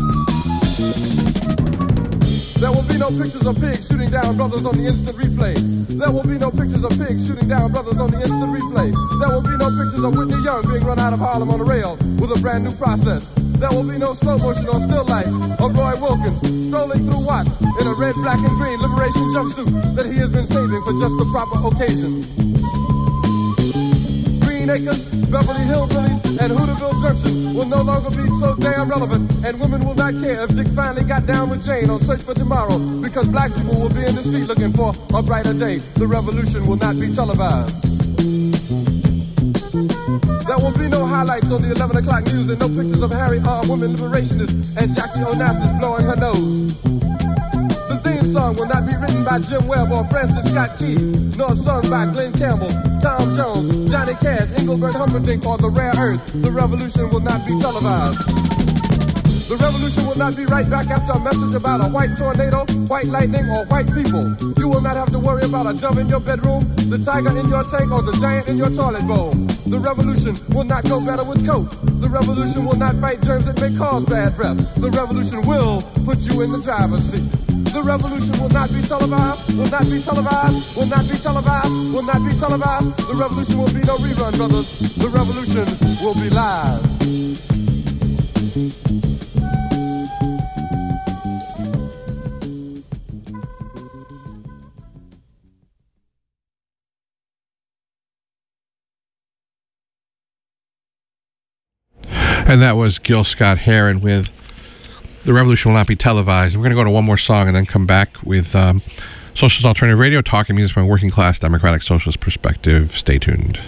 There will be no pictures of pigs shooting down brothers on the instant replay. There will be no pictures of pigs shooting down brothers on the instant replay. There will be no pictures of Whitney Young being run out of Harlem on a rail with a brand new process. There will be no slow motion or still life of Roy Wilkins strolling through Watts in a red, black, and green liberation jumpsuit that he has been saving for just the proper occasion. Green Acres, Beverly Hillbillies, and Hooterville Junction will no longer be so damn relevant, and women will not care if Dick finally got down with Jane on Search for Tomorrow, because black people will be in the street looking for a brighter day. The revolution will not be televised. There will be no highlights on the eleven o'clock news and no pictures of Harry armed women liberationists and Jackie Onassis blowing her nose. The theme song will not be written by Jim Webb or Francis Scott Keys, nor sung by Glenn Campbell, Tom Jones, Johnny Cash, Engelbert Humperdinck, or The Rare Earth. The revolution will not be televised. The revolution will not be right back after a message about a white tornado, white lightning, or white people. You will not have to worry about a dove in your bedroom, the tiger in your tank, or the giant in your toilet bowl. The revolution will not go better with coke. The revolution will not fight germs that may cause bad breath. The revolution will put you in the driver's seat. The revolution will not be televised, will not be televised, will not be televised, will not be televised. The revolution will be no rerun, brothers. The revolution will be live.
And that was Gil Scott Heron with The Revolution Will Not Be Televised. We're going to go to one more song and then come back with um, Socialist Alternative Radio, talking music from a working class, democratic, socialist perspective. Stay tuned.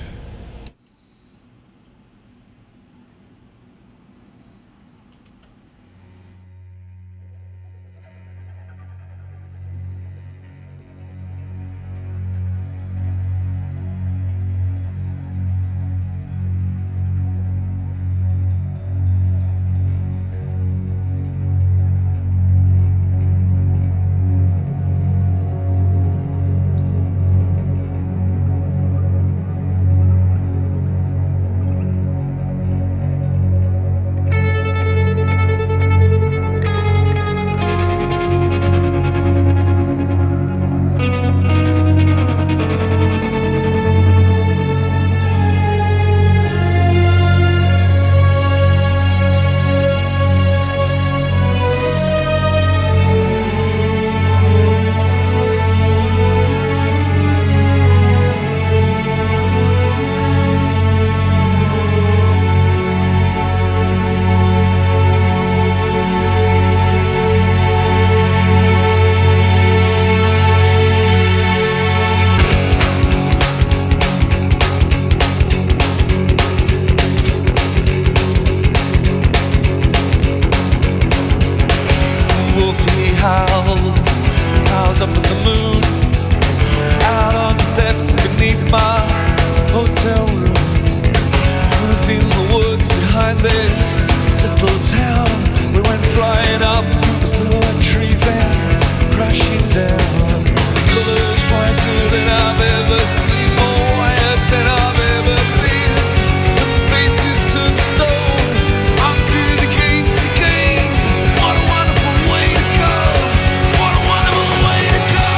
house, house up at the moon, out on the steps beneath my hotel room. Who's in the woods behind this little town? We went flying up to the silhouette trees and crashing down. Colors brighter than I've ever seen, more white than I've ever been. And faces turned stone onto the gates again. What a wonderful way to go! What a wonderful way to go!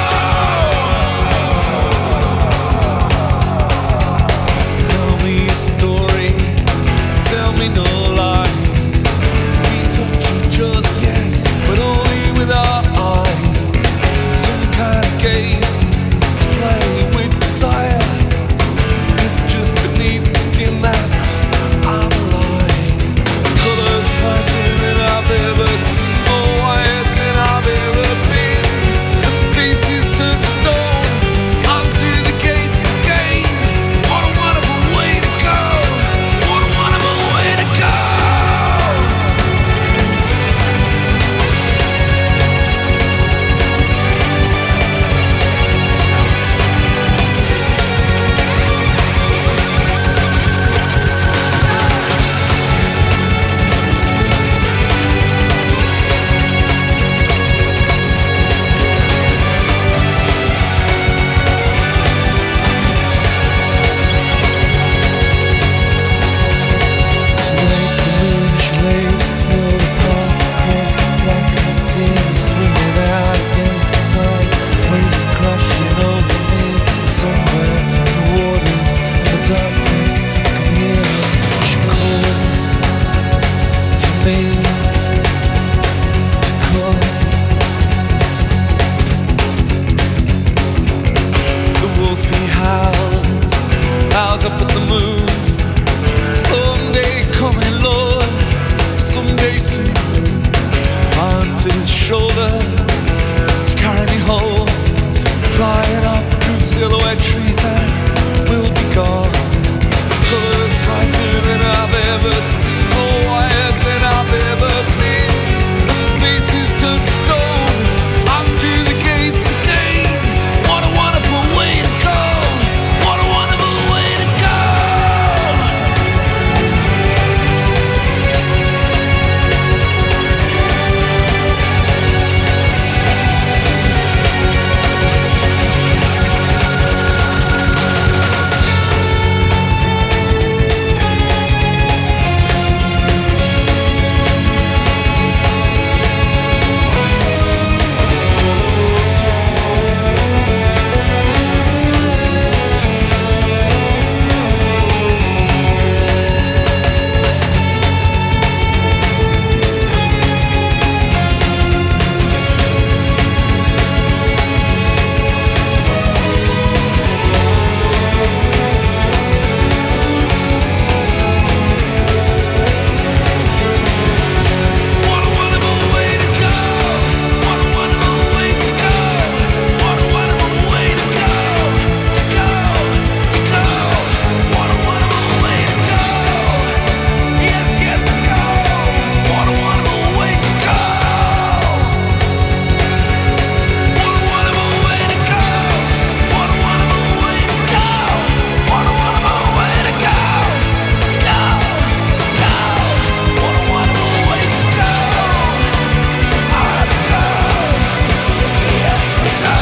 Tell me a story, tell me no lies. We touch each other, yes, but only with our eyes. Some kind of game to play with desire. It's just beneath the skin that I'm alive. Colors brighter than I've ever seen, more white than I've ever been. And faces turn to stone onto the gates again. What a wonderful way to go! What a wonderful way to go! Tonight the moon, she lays a silver path across the blackened sea, swimming out against the tide. Waves are crashing over me. Somewhere in the waters, in the darkness, I can hear her. She calls for me to come. The wolfy howls, howls up at the moon. Someday coming, Lord, someday soon. Onto his shoulder to carry me home, flying up good silhouette trees that will be gone. Colors brighter than I've ever seen, more white than I've ever been. And faces turn to stone onto the gates again. What a wonderful way to go! What a wonderful way to go! What a wonderful way to go! What a wonderful way to go! What a wonderful way to go! To go, to go. What a wonderful way to go! Yes, yes, to go. What a wonderful way to go! What a wonderful way to go! What a wonderful way to go! What a wonderful way to go! To go, go. What a wonderful way to go! Ah, to go. Yes, to go.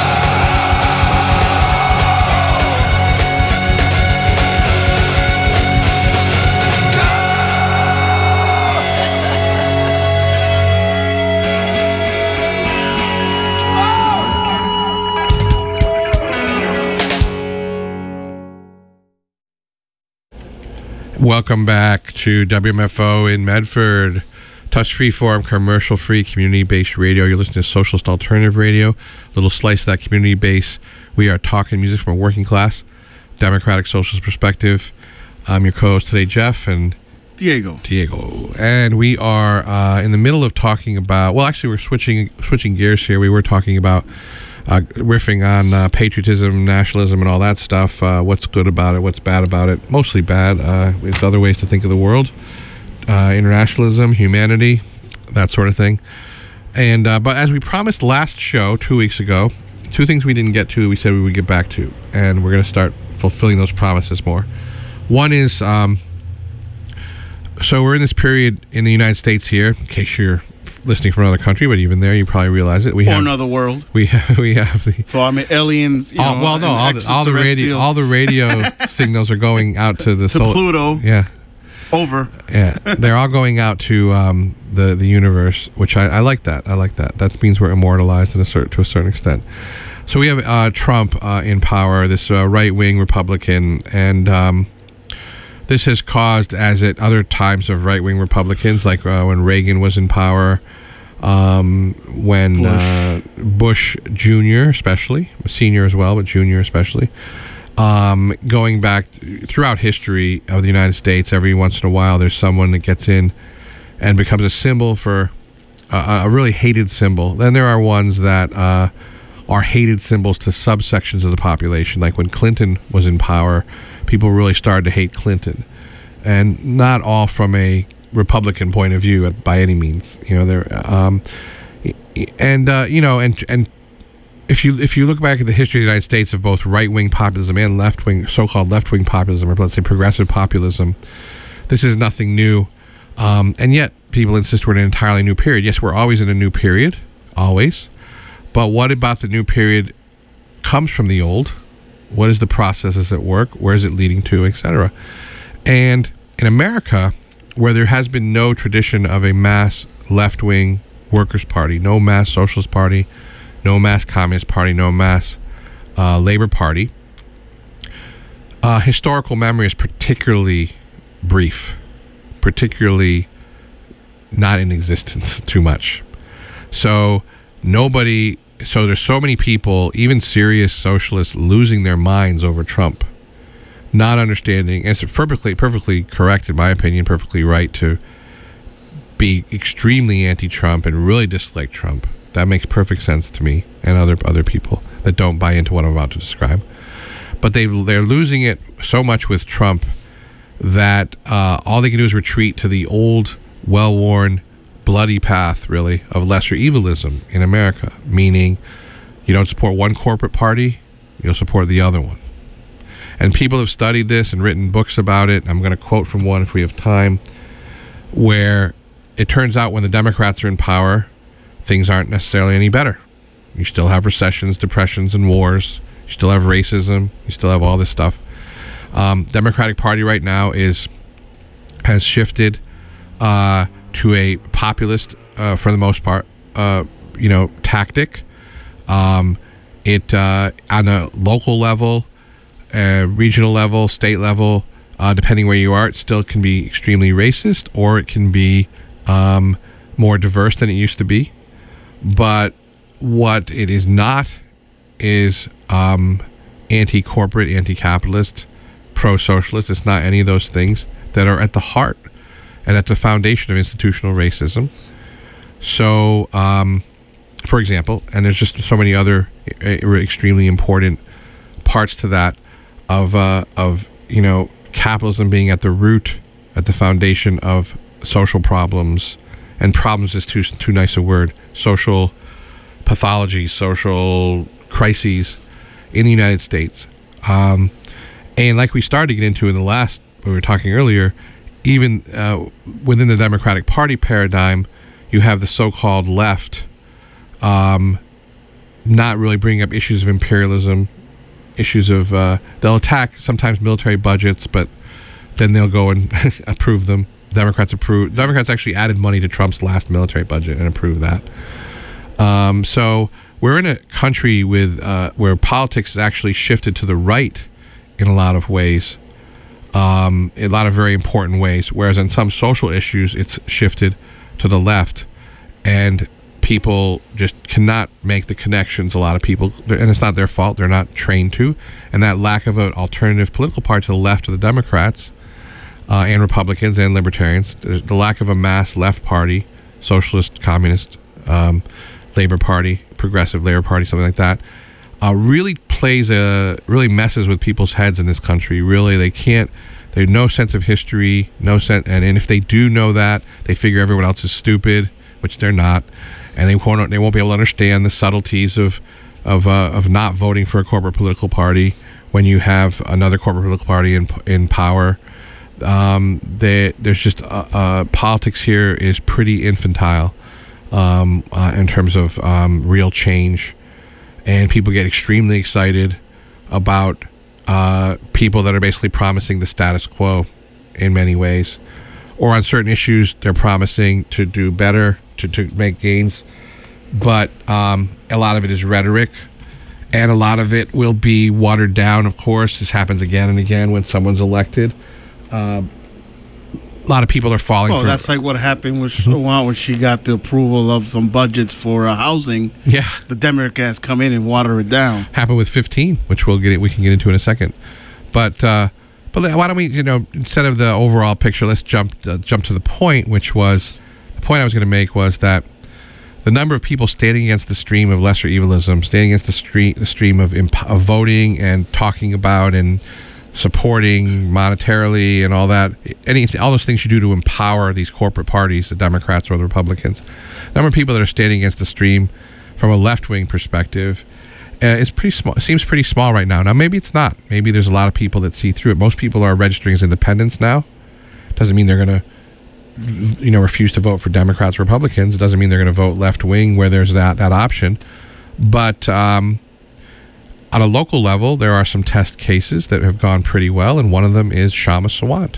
Welcome back to W M F O in Medford. Touch-free forum, commercial-free, community-based radio. You're listening to Socialist Alternative Radio. Little slice of that community base. We are talking music from a working class, democratic socialist perspective. I'm your co-host today, Jeff, and
Diego.
Diego. And we are uh, in the middle of talking about, well, actually, we're switching switching gears here. We were talking about uh, riffing on uh, patriotism, nationalism, and all that stuff. Uh, what's good about it, what's bad about it. Mostly bad. Uh, there's other ways to think of the world. Uh, internationalism, humanity, that sort of thing. And uh, but as we promised last show two weeks ago, two things we didn't get to, we said we would get back to, and we're going to start fulfilling those promises more. One is, um, so we're in this period in the United States here, in case you're listening from another country, but even there, you probably realize it. We
or
have
another world.
We have we have the.
So I mean, aliens. You
all,
know,
well, no, all the, all the radio all the radio signals are going out to the
to
solar,
Pluto.
Yeah.
Over.
Yeah, they're all going out to um, the the universe, which I, I like that. I like that. That means we're immortalized in a certain, to a certain extent. So we have uh, Trump uh, in power, this uh, right wing Republican, and um, this has caused, as at other times of right wing Republicans, like uh, when Reagan was in power, um, when Bush. Uh, Bush Junior especially, senior as well, but Junior especially. Um, going back throughout history of the United States, every once in a while there's someone that gets in and becomes a symbol for uh, a really hated symbol. Then there are ones that uh, are hated symbols to subsections of the population. Like when Clinton was in power, people really started to hate Clinton, and not all from a Republican point of view by any means. You know, there um, and uh, you know, and and. If you if you look back at the history of the United States of both right-wing populism and left-wing, so-called left-wing populism, or let's say progressive populism, this is nothing new. Um, and yet, people insist we're in an entirely new period. Yes, we're always in a new period, always. But what about the new period comes from the old? What is the processes at work? Where is it leading to, et cetera? And in America, where there has been no tradition of a mass left-wing workers' party, no mass socialist party, no mass Communist Party, no mass uh, Labor Party. Uh, historical memory is particularly brief, particularly not in existence too much. So nobody, so there's so many people, even serious socialists, losing their minds over Trump, not understanding. And it's perfectly, perfectly correct, in my opinion, perfectly right to be extremely anti-Trump and really dislike Trump. That makes perfect sense to me and other other people that don't buy into what I'm about to describe. But they they're losing it so much with Trump that uh, all they can do is retreat to the old, well-worn, bloody path, really, of lesser evilism in America. Meaning, you don't support one corporate party, you'll support the other one. And people have studied this and written books about it. I'm going to quote from one if we have time, where it turns out when the Democrats are in power, things aren't necessarily any better. You still have recessions, depressions, and wars. You still have racism. You still have all this stuff. Um, Democratic Party right now is has shifted uh, to a populist, uh, for the most part, uh, you know, tactic. Um, it uh, on a local level, uh, regional level, state level, uh, depending where you are, it still can be extremely racist, or it can be um, more diverse than it used to be. But what it is not is um, anti-corporate, anti-capitalist, pro-socialist. It's not any of those things that are at the heart and at the foundation of institutional racism. So, um, for example, and there's just so many other extremely important parts to that of, uh, of you know, capitalism being at the root, at the foundation of social problems. And problems is too too nice a word. Social pathology, social crises in the United States. Um, and like we started to get into in the last, we were talking earlier, even uh, within the Democratic Party paradigm, you have the so-called left um, not really bringing up issues of imperialism, issues of, uh, they'll attack sometimes military budgets, but then they'll go and approve them. Democrats approved. Democrats actually added money to Trump's last military budget and approved that. Um, so we're in a country with uh, where politics has actually shifted to the right in a lot of ways, um, in a lot of very important ways. Whereas on some social issues, it's shifted to the left, and people just cannot make the connections. A lot of people, and it's not their fault. They're not trained to, and that lack of an alternative political party to the left of the Democrats. Uh, and Republicans and Libertarians, the lack of a mass left party, socialist, communist, um, Labor Party, progressive Labor Party, something like that, uh, really plays a, really messes with people's heads in this country. Really, they can't, they have no sense of history, no sense, and, and if they do know that, they figure everyone else is stupid, which they're not. and they won't they won't be able to understand the subtleties of of uh, of not voting for a corporate political party when you have another corporate political party in in power. Um, they, there's just uh, uh, politics here is pretty infantile um, uh, in terms of um, real change, and people get extremely excited about uh, people that are basically promising the status quo in many ways, or on certain issues they're promising to do better, to, to make gains, but um, a lot of it is rhetoric, and a lot of it will be watered down. Of course, this happens again and again when someone's elected. Uh, a lot of people are falling
well,
for.
That's like what happened with Shawan when she got the approval of some budgets for uh, housing.
Yeah,
the Democrats come in and water it down.
Happened with fifteen, which we'll get. We can get into in a second. But uh, but why don't we? You know, instead of the overall picture, let's jump uh, jump to the point, which was the point I was going to make was that the number of people standing against the stream of lesser evilism, standing against the stream the stream of, imp- of voting and talking about and supporting monetarily and all that, any all those things you do to empower these corporate parties, the Democrats or the Republicans. The number of people that are standing against the stream from a left-wing perspective uh, is pretty small. It seems pretty small right now. Now maybe it's not. Maybe there's a lot of people that see through it. Most people are registering as independents now. Doesn't mean they're going to, you know, refuse to vote for Democrats or Republicans. It doesn't mean they're going to vote left-wing where there's that that option. But um, on a local level, there are some test cases that have gone pretty well, and one of them is Shama Sawant,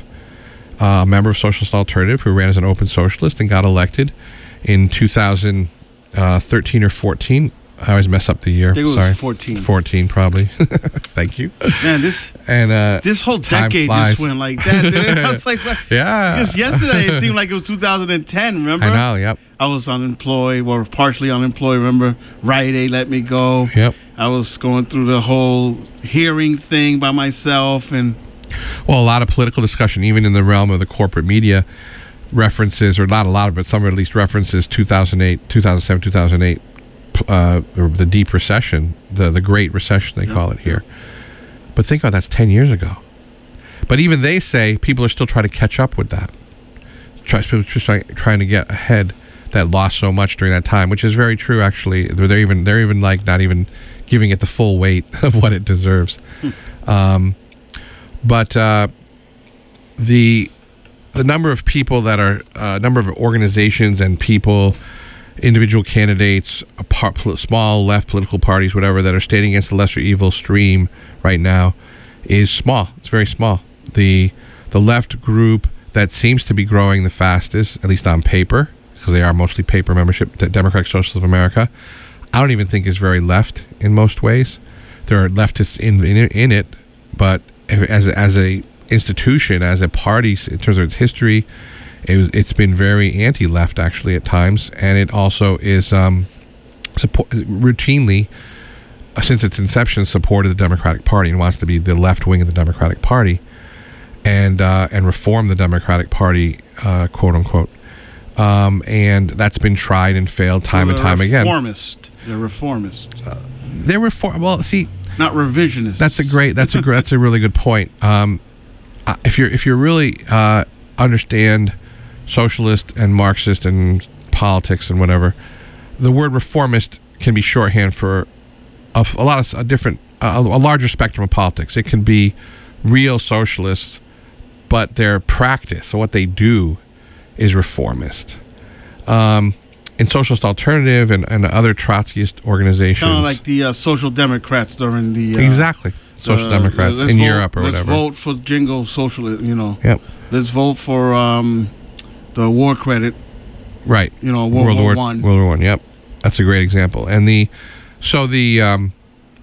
a member of Socialist Alternative who ran as an open socialist and got elected in two thousand thirteen or fourteen. I always mess up the year.
I think it was
Sorry.
fourteen.
fourteen, probably. Thank you.
Man, this
and uh,
this whole
time
decade
flies.
just went like that. Didn't it? I was like,
yeah.
Just yesterday, it seemed like it was two thousand ten. Remember?
I know. Yep.
I was unemployed, or partially unemployed. Remember, Rite Aid let me go.
Yep.
I was going through the whole hearing thing by myself, and
well, a lot of political discussion, even in the realm of the corporate media, references, or not a lot of, but some at least references two thousand eight, two thousand seven, two thousand eight, uh, or the deep recession, the the Great Recession they yep. call it here. But think about that's ten years ago. But even they say people are still trying to catch up with that. Try, just trying, trying to get ahead. That lost so much during that time, which is very true. Actually, they're even they're even like not even giving it the full weight of what it deserves. Hmm. Um, but uh, the the number of people that are uh, number of organizations and people, individual candidates, part, small left political parties, whatever, that are standing against the lesser evil stream right now is small. It's very small. The the left group that seems to be growing the fastest, at least on paper, because they are mostly paper membership, the Democratic Socialists of America, I don't even think is very left in most ways. There are leftists in in, in it, but as a, as a institution, as a party, in terms of its history, it, it's been very anti-left actually at times, and it also is um, support, routinely, since its inception, supported the Democratic Party and wants to be the left wing of the Democratic Party, and uh, and reform the Democratic Party, uh, quote unquote. Um, and that's been tried and failed time
so
and time again.
Reformist. They're reformist.
Uh, they're reform. Well, see,
not revisionist.
That's a great. That's a great. That's a really good point. Um, uh, if you're if you're really uh, understand socialist and Marxist and politics and whatever, the word reformist can be shorthand for a, a lot of a different, a, a larger spectrum of politics. It can be real socialists, but their practice, so what they do, is reformist. Um, in Socialist Alternative and, and other Trotskyist organizations.
Kind of like the uh, Social Democrats during the... Uh,
exactly. Social
uh,
Democrats in
vote,
Europe or
let's
whatever.
Let's vote for Jingo Socialist, you know.
Yep.
Let's vote for um, the war credit.
Right.
You know, World,
World
War
War
One.
World War One, yep. That's a great example. And the... So the... Um,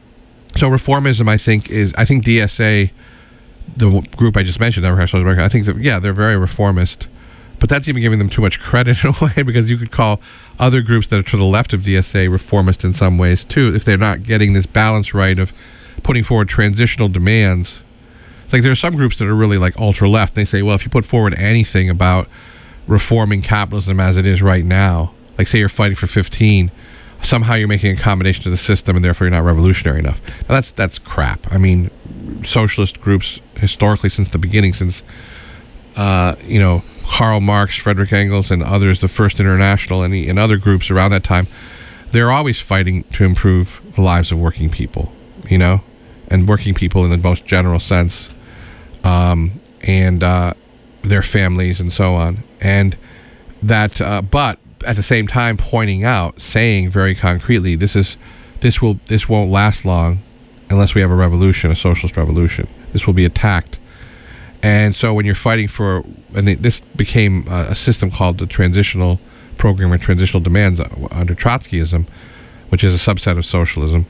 so reformism, I think, is... I think D S A, the group I just mentioned, Democratic Social Democrat, I think that, yeah, they're very reformist. But that's even giving them too much credit in a way, because you could call other groups that are to the left of D S A reformist in some ways too, if they're not getting this balance right of putting forward transitional demands. It's like there are some groups that are really like ultra left. They say, well, if you put forward anything about reforming capitalism as it is right now, like say you're fighting for fifteen, somehow you're making a accommodation to the system and therefore you're not revolutionary enough. Now that's that's crap. I mean, socialist groups historically since the beginning, since uh, you know, Karl Marx, Frederick Engels, and others, the First International, and, the, and other groups around that time, they're always fighting to improve the lives of working people, you know, and working people in the most general sense, um, and uh, their families and so on. And that, uh, but at the same time, pointing out, saying very concretely, this is, this will, this won't last long unless we have a revolution, a socialist revolution. This will be attacked. And so when you're fighting for, and they, this became a, a system called the transitional program or transitional demands under Trotskyism, which is a subset of socialism,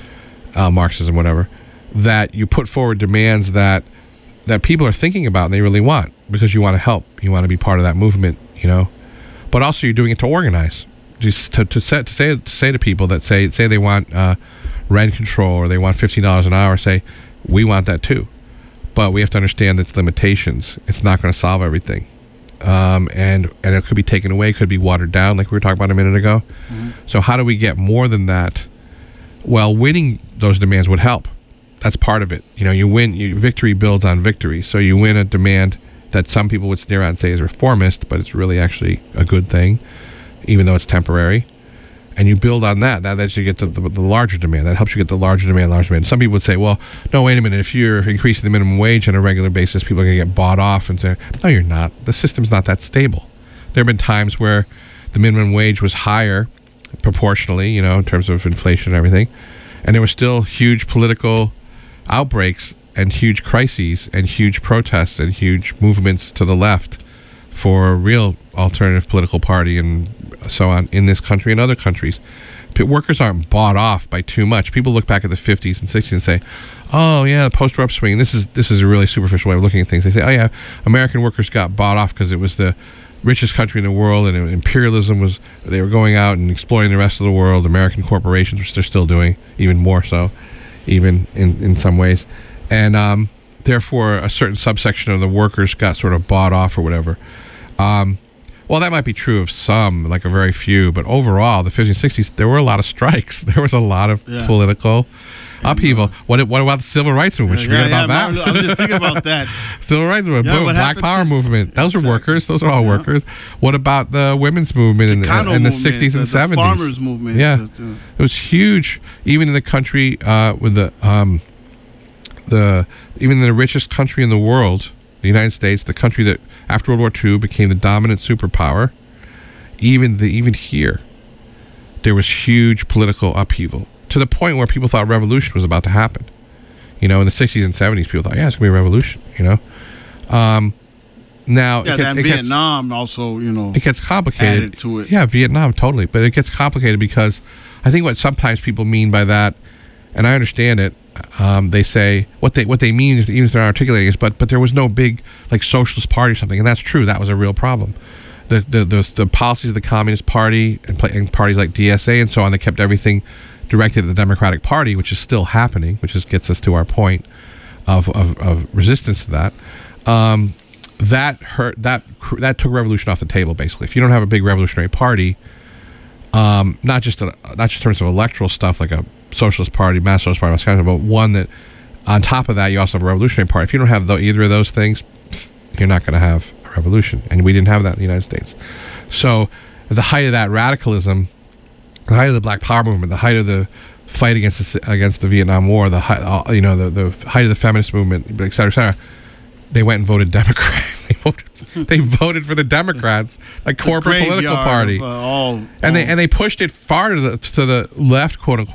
uh, Marxism, whatever, that you put forward demands that that people are thinking about and they really want, because you want to help, you want to be part of that movement, you know. But also you're doing it to organize, just to to, set, to say to say to people that say say they want uh, rent control or they want fifteen dollars an hour, say we want that too, but we have to understand its limitations. It's not going to solve everything, um, and and it could be taken away, could be watered down, like we were talking about a minute ago. Mm-hmm. So how do we get more than that? Well, winning those demands would help. That's part of it. You know, you win. You, victory builds on victory. So you win a demand that some people would sneer at and say is reformist, but it's really actually a good thing, even though it's temporary. And you build on that. That lets you get the, the, the larger demand. That helps you get the larger demand, larger demand. Some people would say, well, no, wait a minute. If you're increasing the minimum wage on a regular basis, people are going to get bought off and say, no, you're not. The system's not that stable. There have been times where the minimum wage was higher proportionally, you know, in terms of inflation and everything. And there were still huge political outbreaks and huge crises and huge protests and huge movements to the left for a real alternative political party and so on in this country and other countries. But workers aren't bought off by too much. People look back at the fifties and sixties and say, oh yeah, the post-war upswing. This is this is a really superficial way of looking at things. They say, oh yeah, American workers got bought off because it was the richest country in the world, and imperialism was, they were going out and exploiting the rest of the world. American corporations, which they're still doing, even more so, even in, in some ways. And um, therefore, a certain subsection of the workers got sort of bought off or whatever. Um, well, that might be true of some, like a very few, but overall, the fifties and sixties, there were a lot of strikes. There was a lot of yeah. political upheaval. What what about the civil rights movement? You
yeah,
forget
yeah,
about
yeah,
that?
I'm just thinking about that.
Civil rights movement,
Yeah,
boom,
what
Black
happened
Power
to-
movement. Those
Exactly.
are workers. Those are all
Yeah.
workers. What about the women's movement in the,
Chicano
in the
movement,
sixties and
the- the
seventies?
farmers movement.
Yeah,
The- the-
it was huge. Even in the country uh, with the um, the even in the richest country in the world, the United States, the country that after World War Two became the dominant superpower. Even the even here, there was huge political upheaval to the point where people thought revolution was about to happen. You know, in the sixties and seventies, people thought, yeah, it's gonna be a revolution. You know, um, now
Yeah,
it, get-
and
it gets,
Vietnam also, you know,
it gets complicated.
added to it.
Yeah, Vietnam, totally. But it gets complicated because I think what sometimes people mean by that, and I understand it, um, they say what they what they mean is, even if they're not articulating, is but but there was no big like socialist party or something, and that's true. That was a real problem. The the the, the policies of the Communist Party and, play, and parties like D S A and so on, they kept everything directed at the Democratic Party, which is still happening, which is, gets us to our point of of, of resistance to that. Um, that hurt. That that took revolution off the table. Basically, if you don't have a big revolutionary party, um, not just a, not just in terms of electoral stuff like a socialist party, mass socialist party, mass communist, but one that on top of that you also have a revolutionary party. If you don't have the, either of those things, psst, you're not going to have a revolution, and we didn't have that in the United States. So, at the height of that radicalism, the height of the Black Power movement, the height of the fight against the, against the Vietnam War, the height, you know, the, the height of the feminist movement, et cetera, et cetera, they went and voted Democrat. they voted. They voted for the Democrats, like corporate political party,
of, uh, all,
and
all.
they and they pushed it far to the to the left, quote unquote.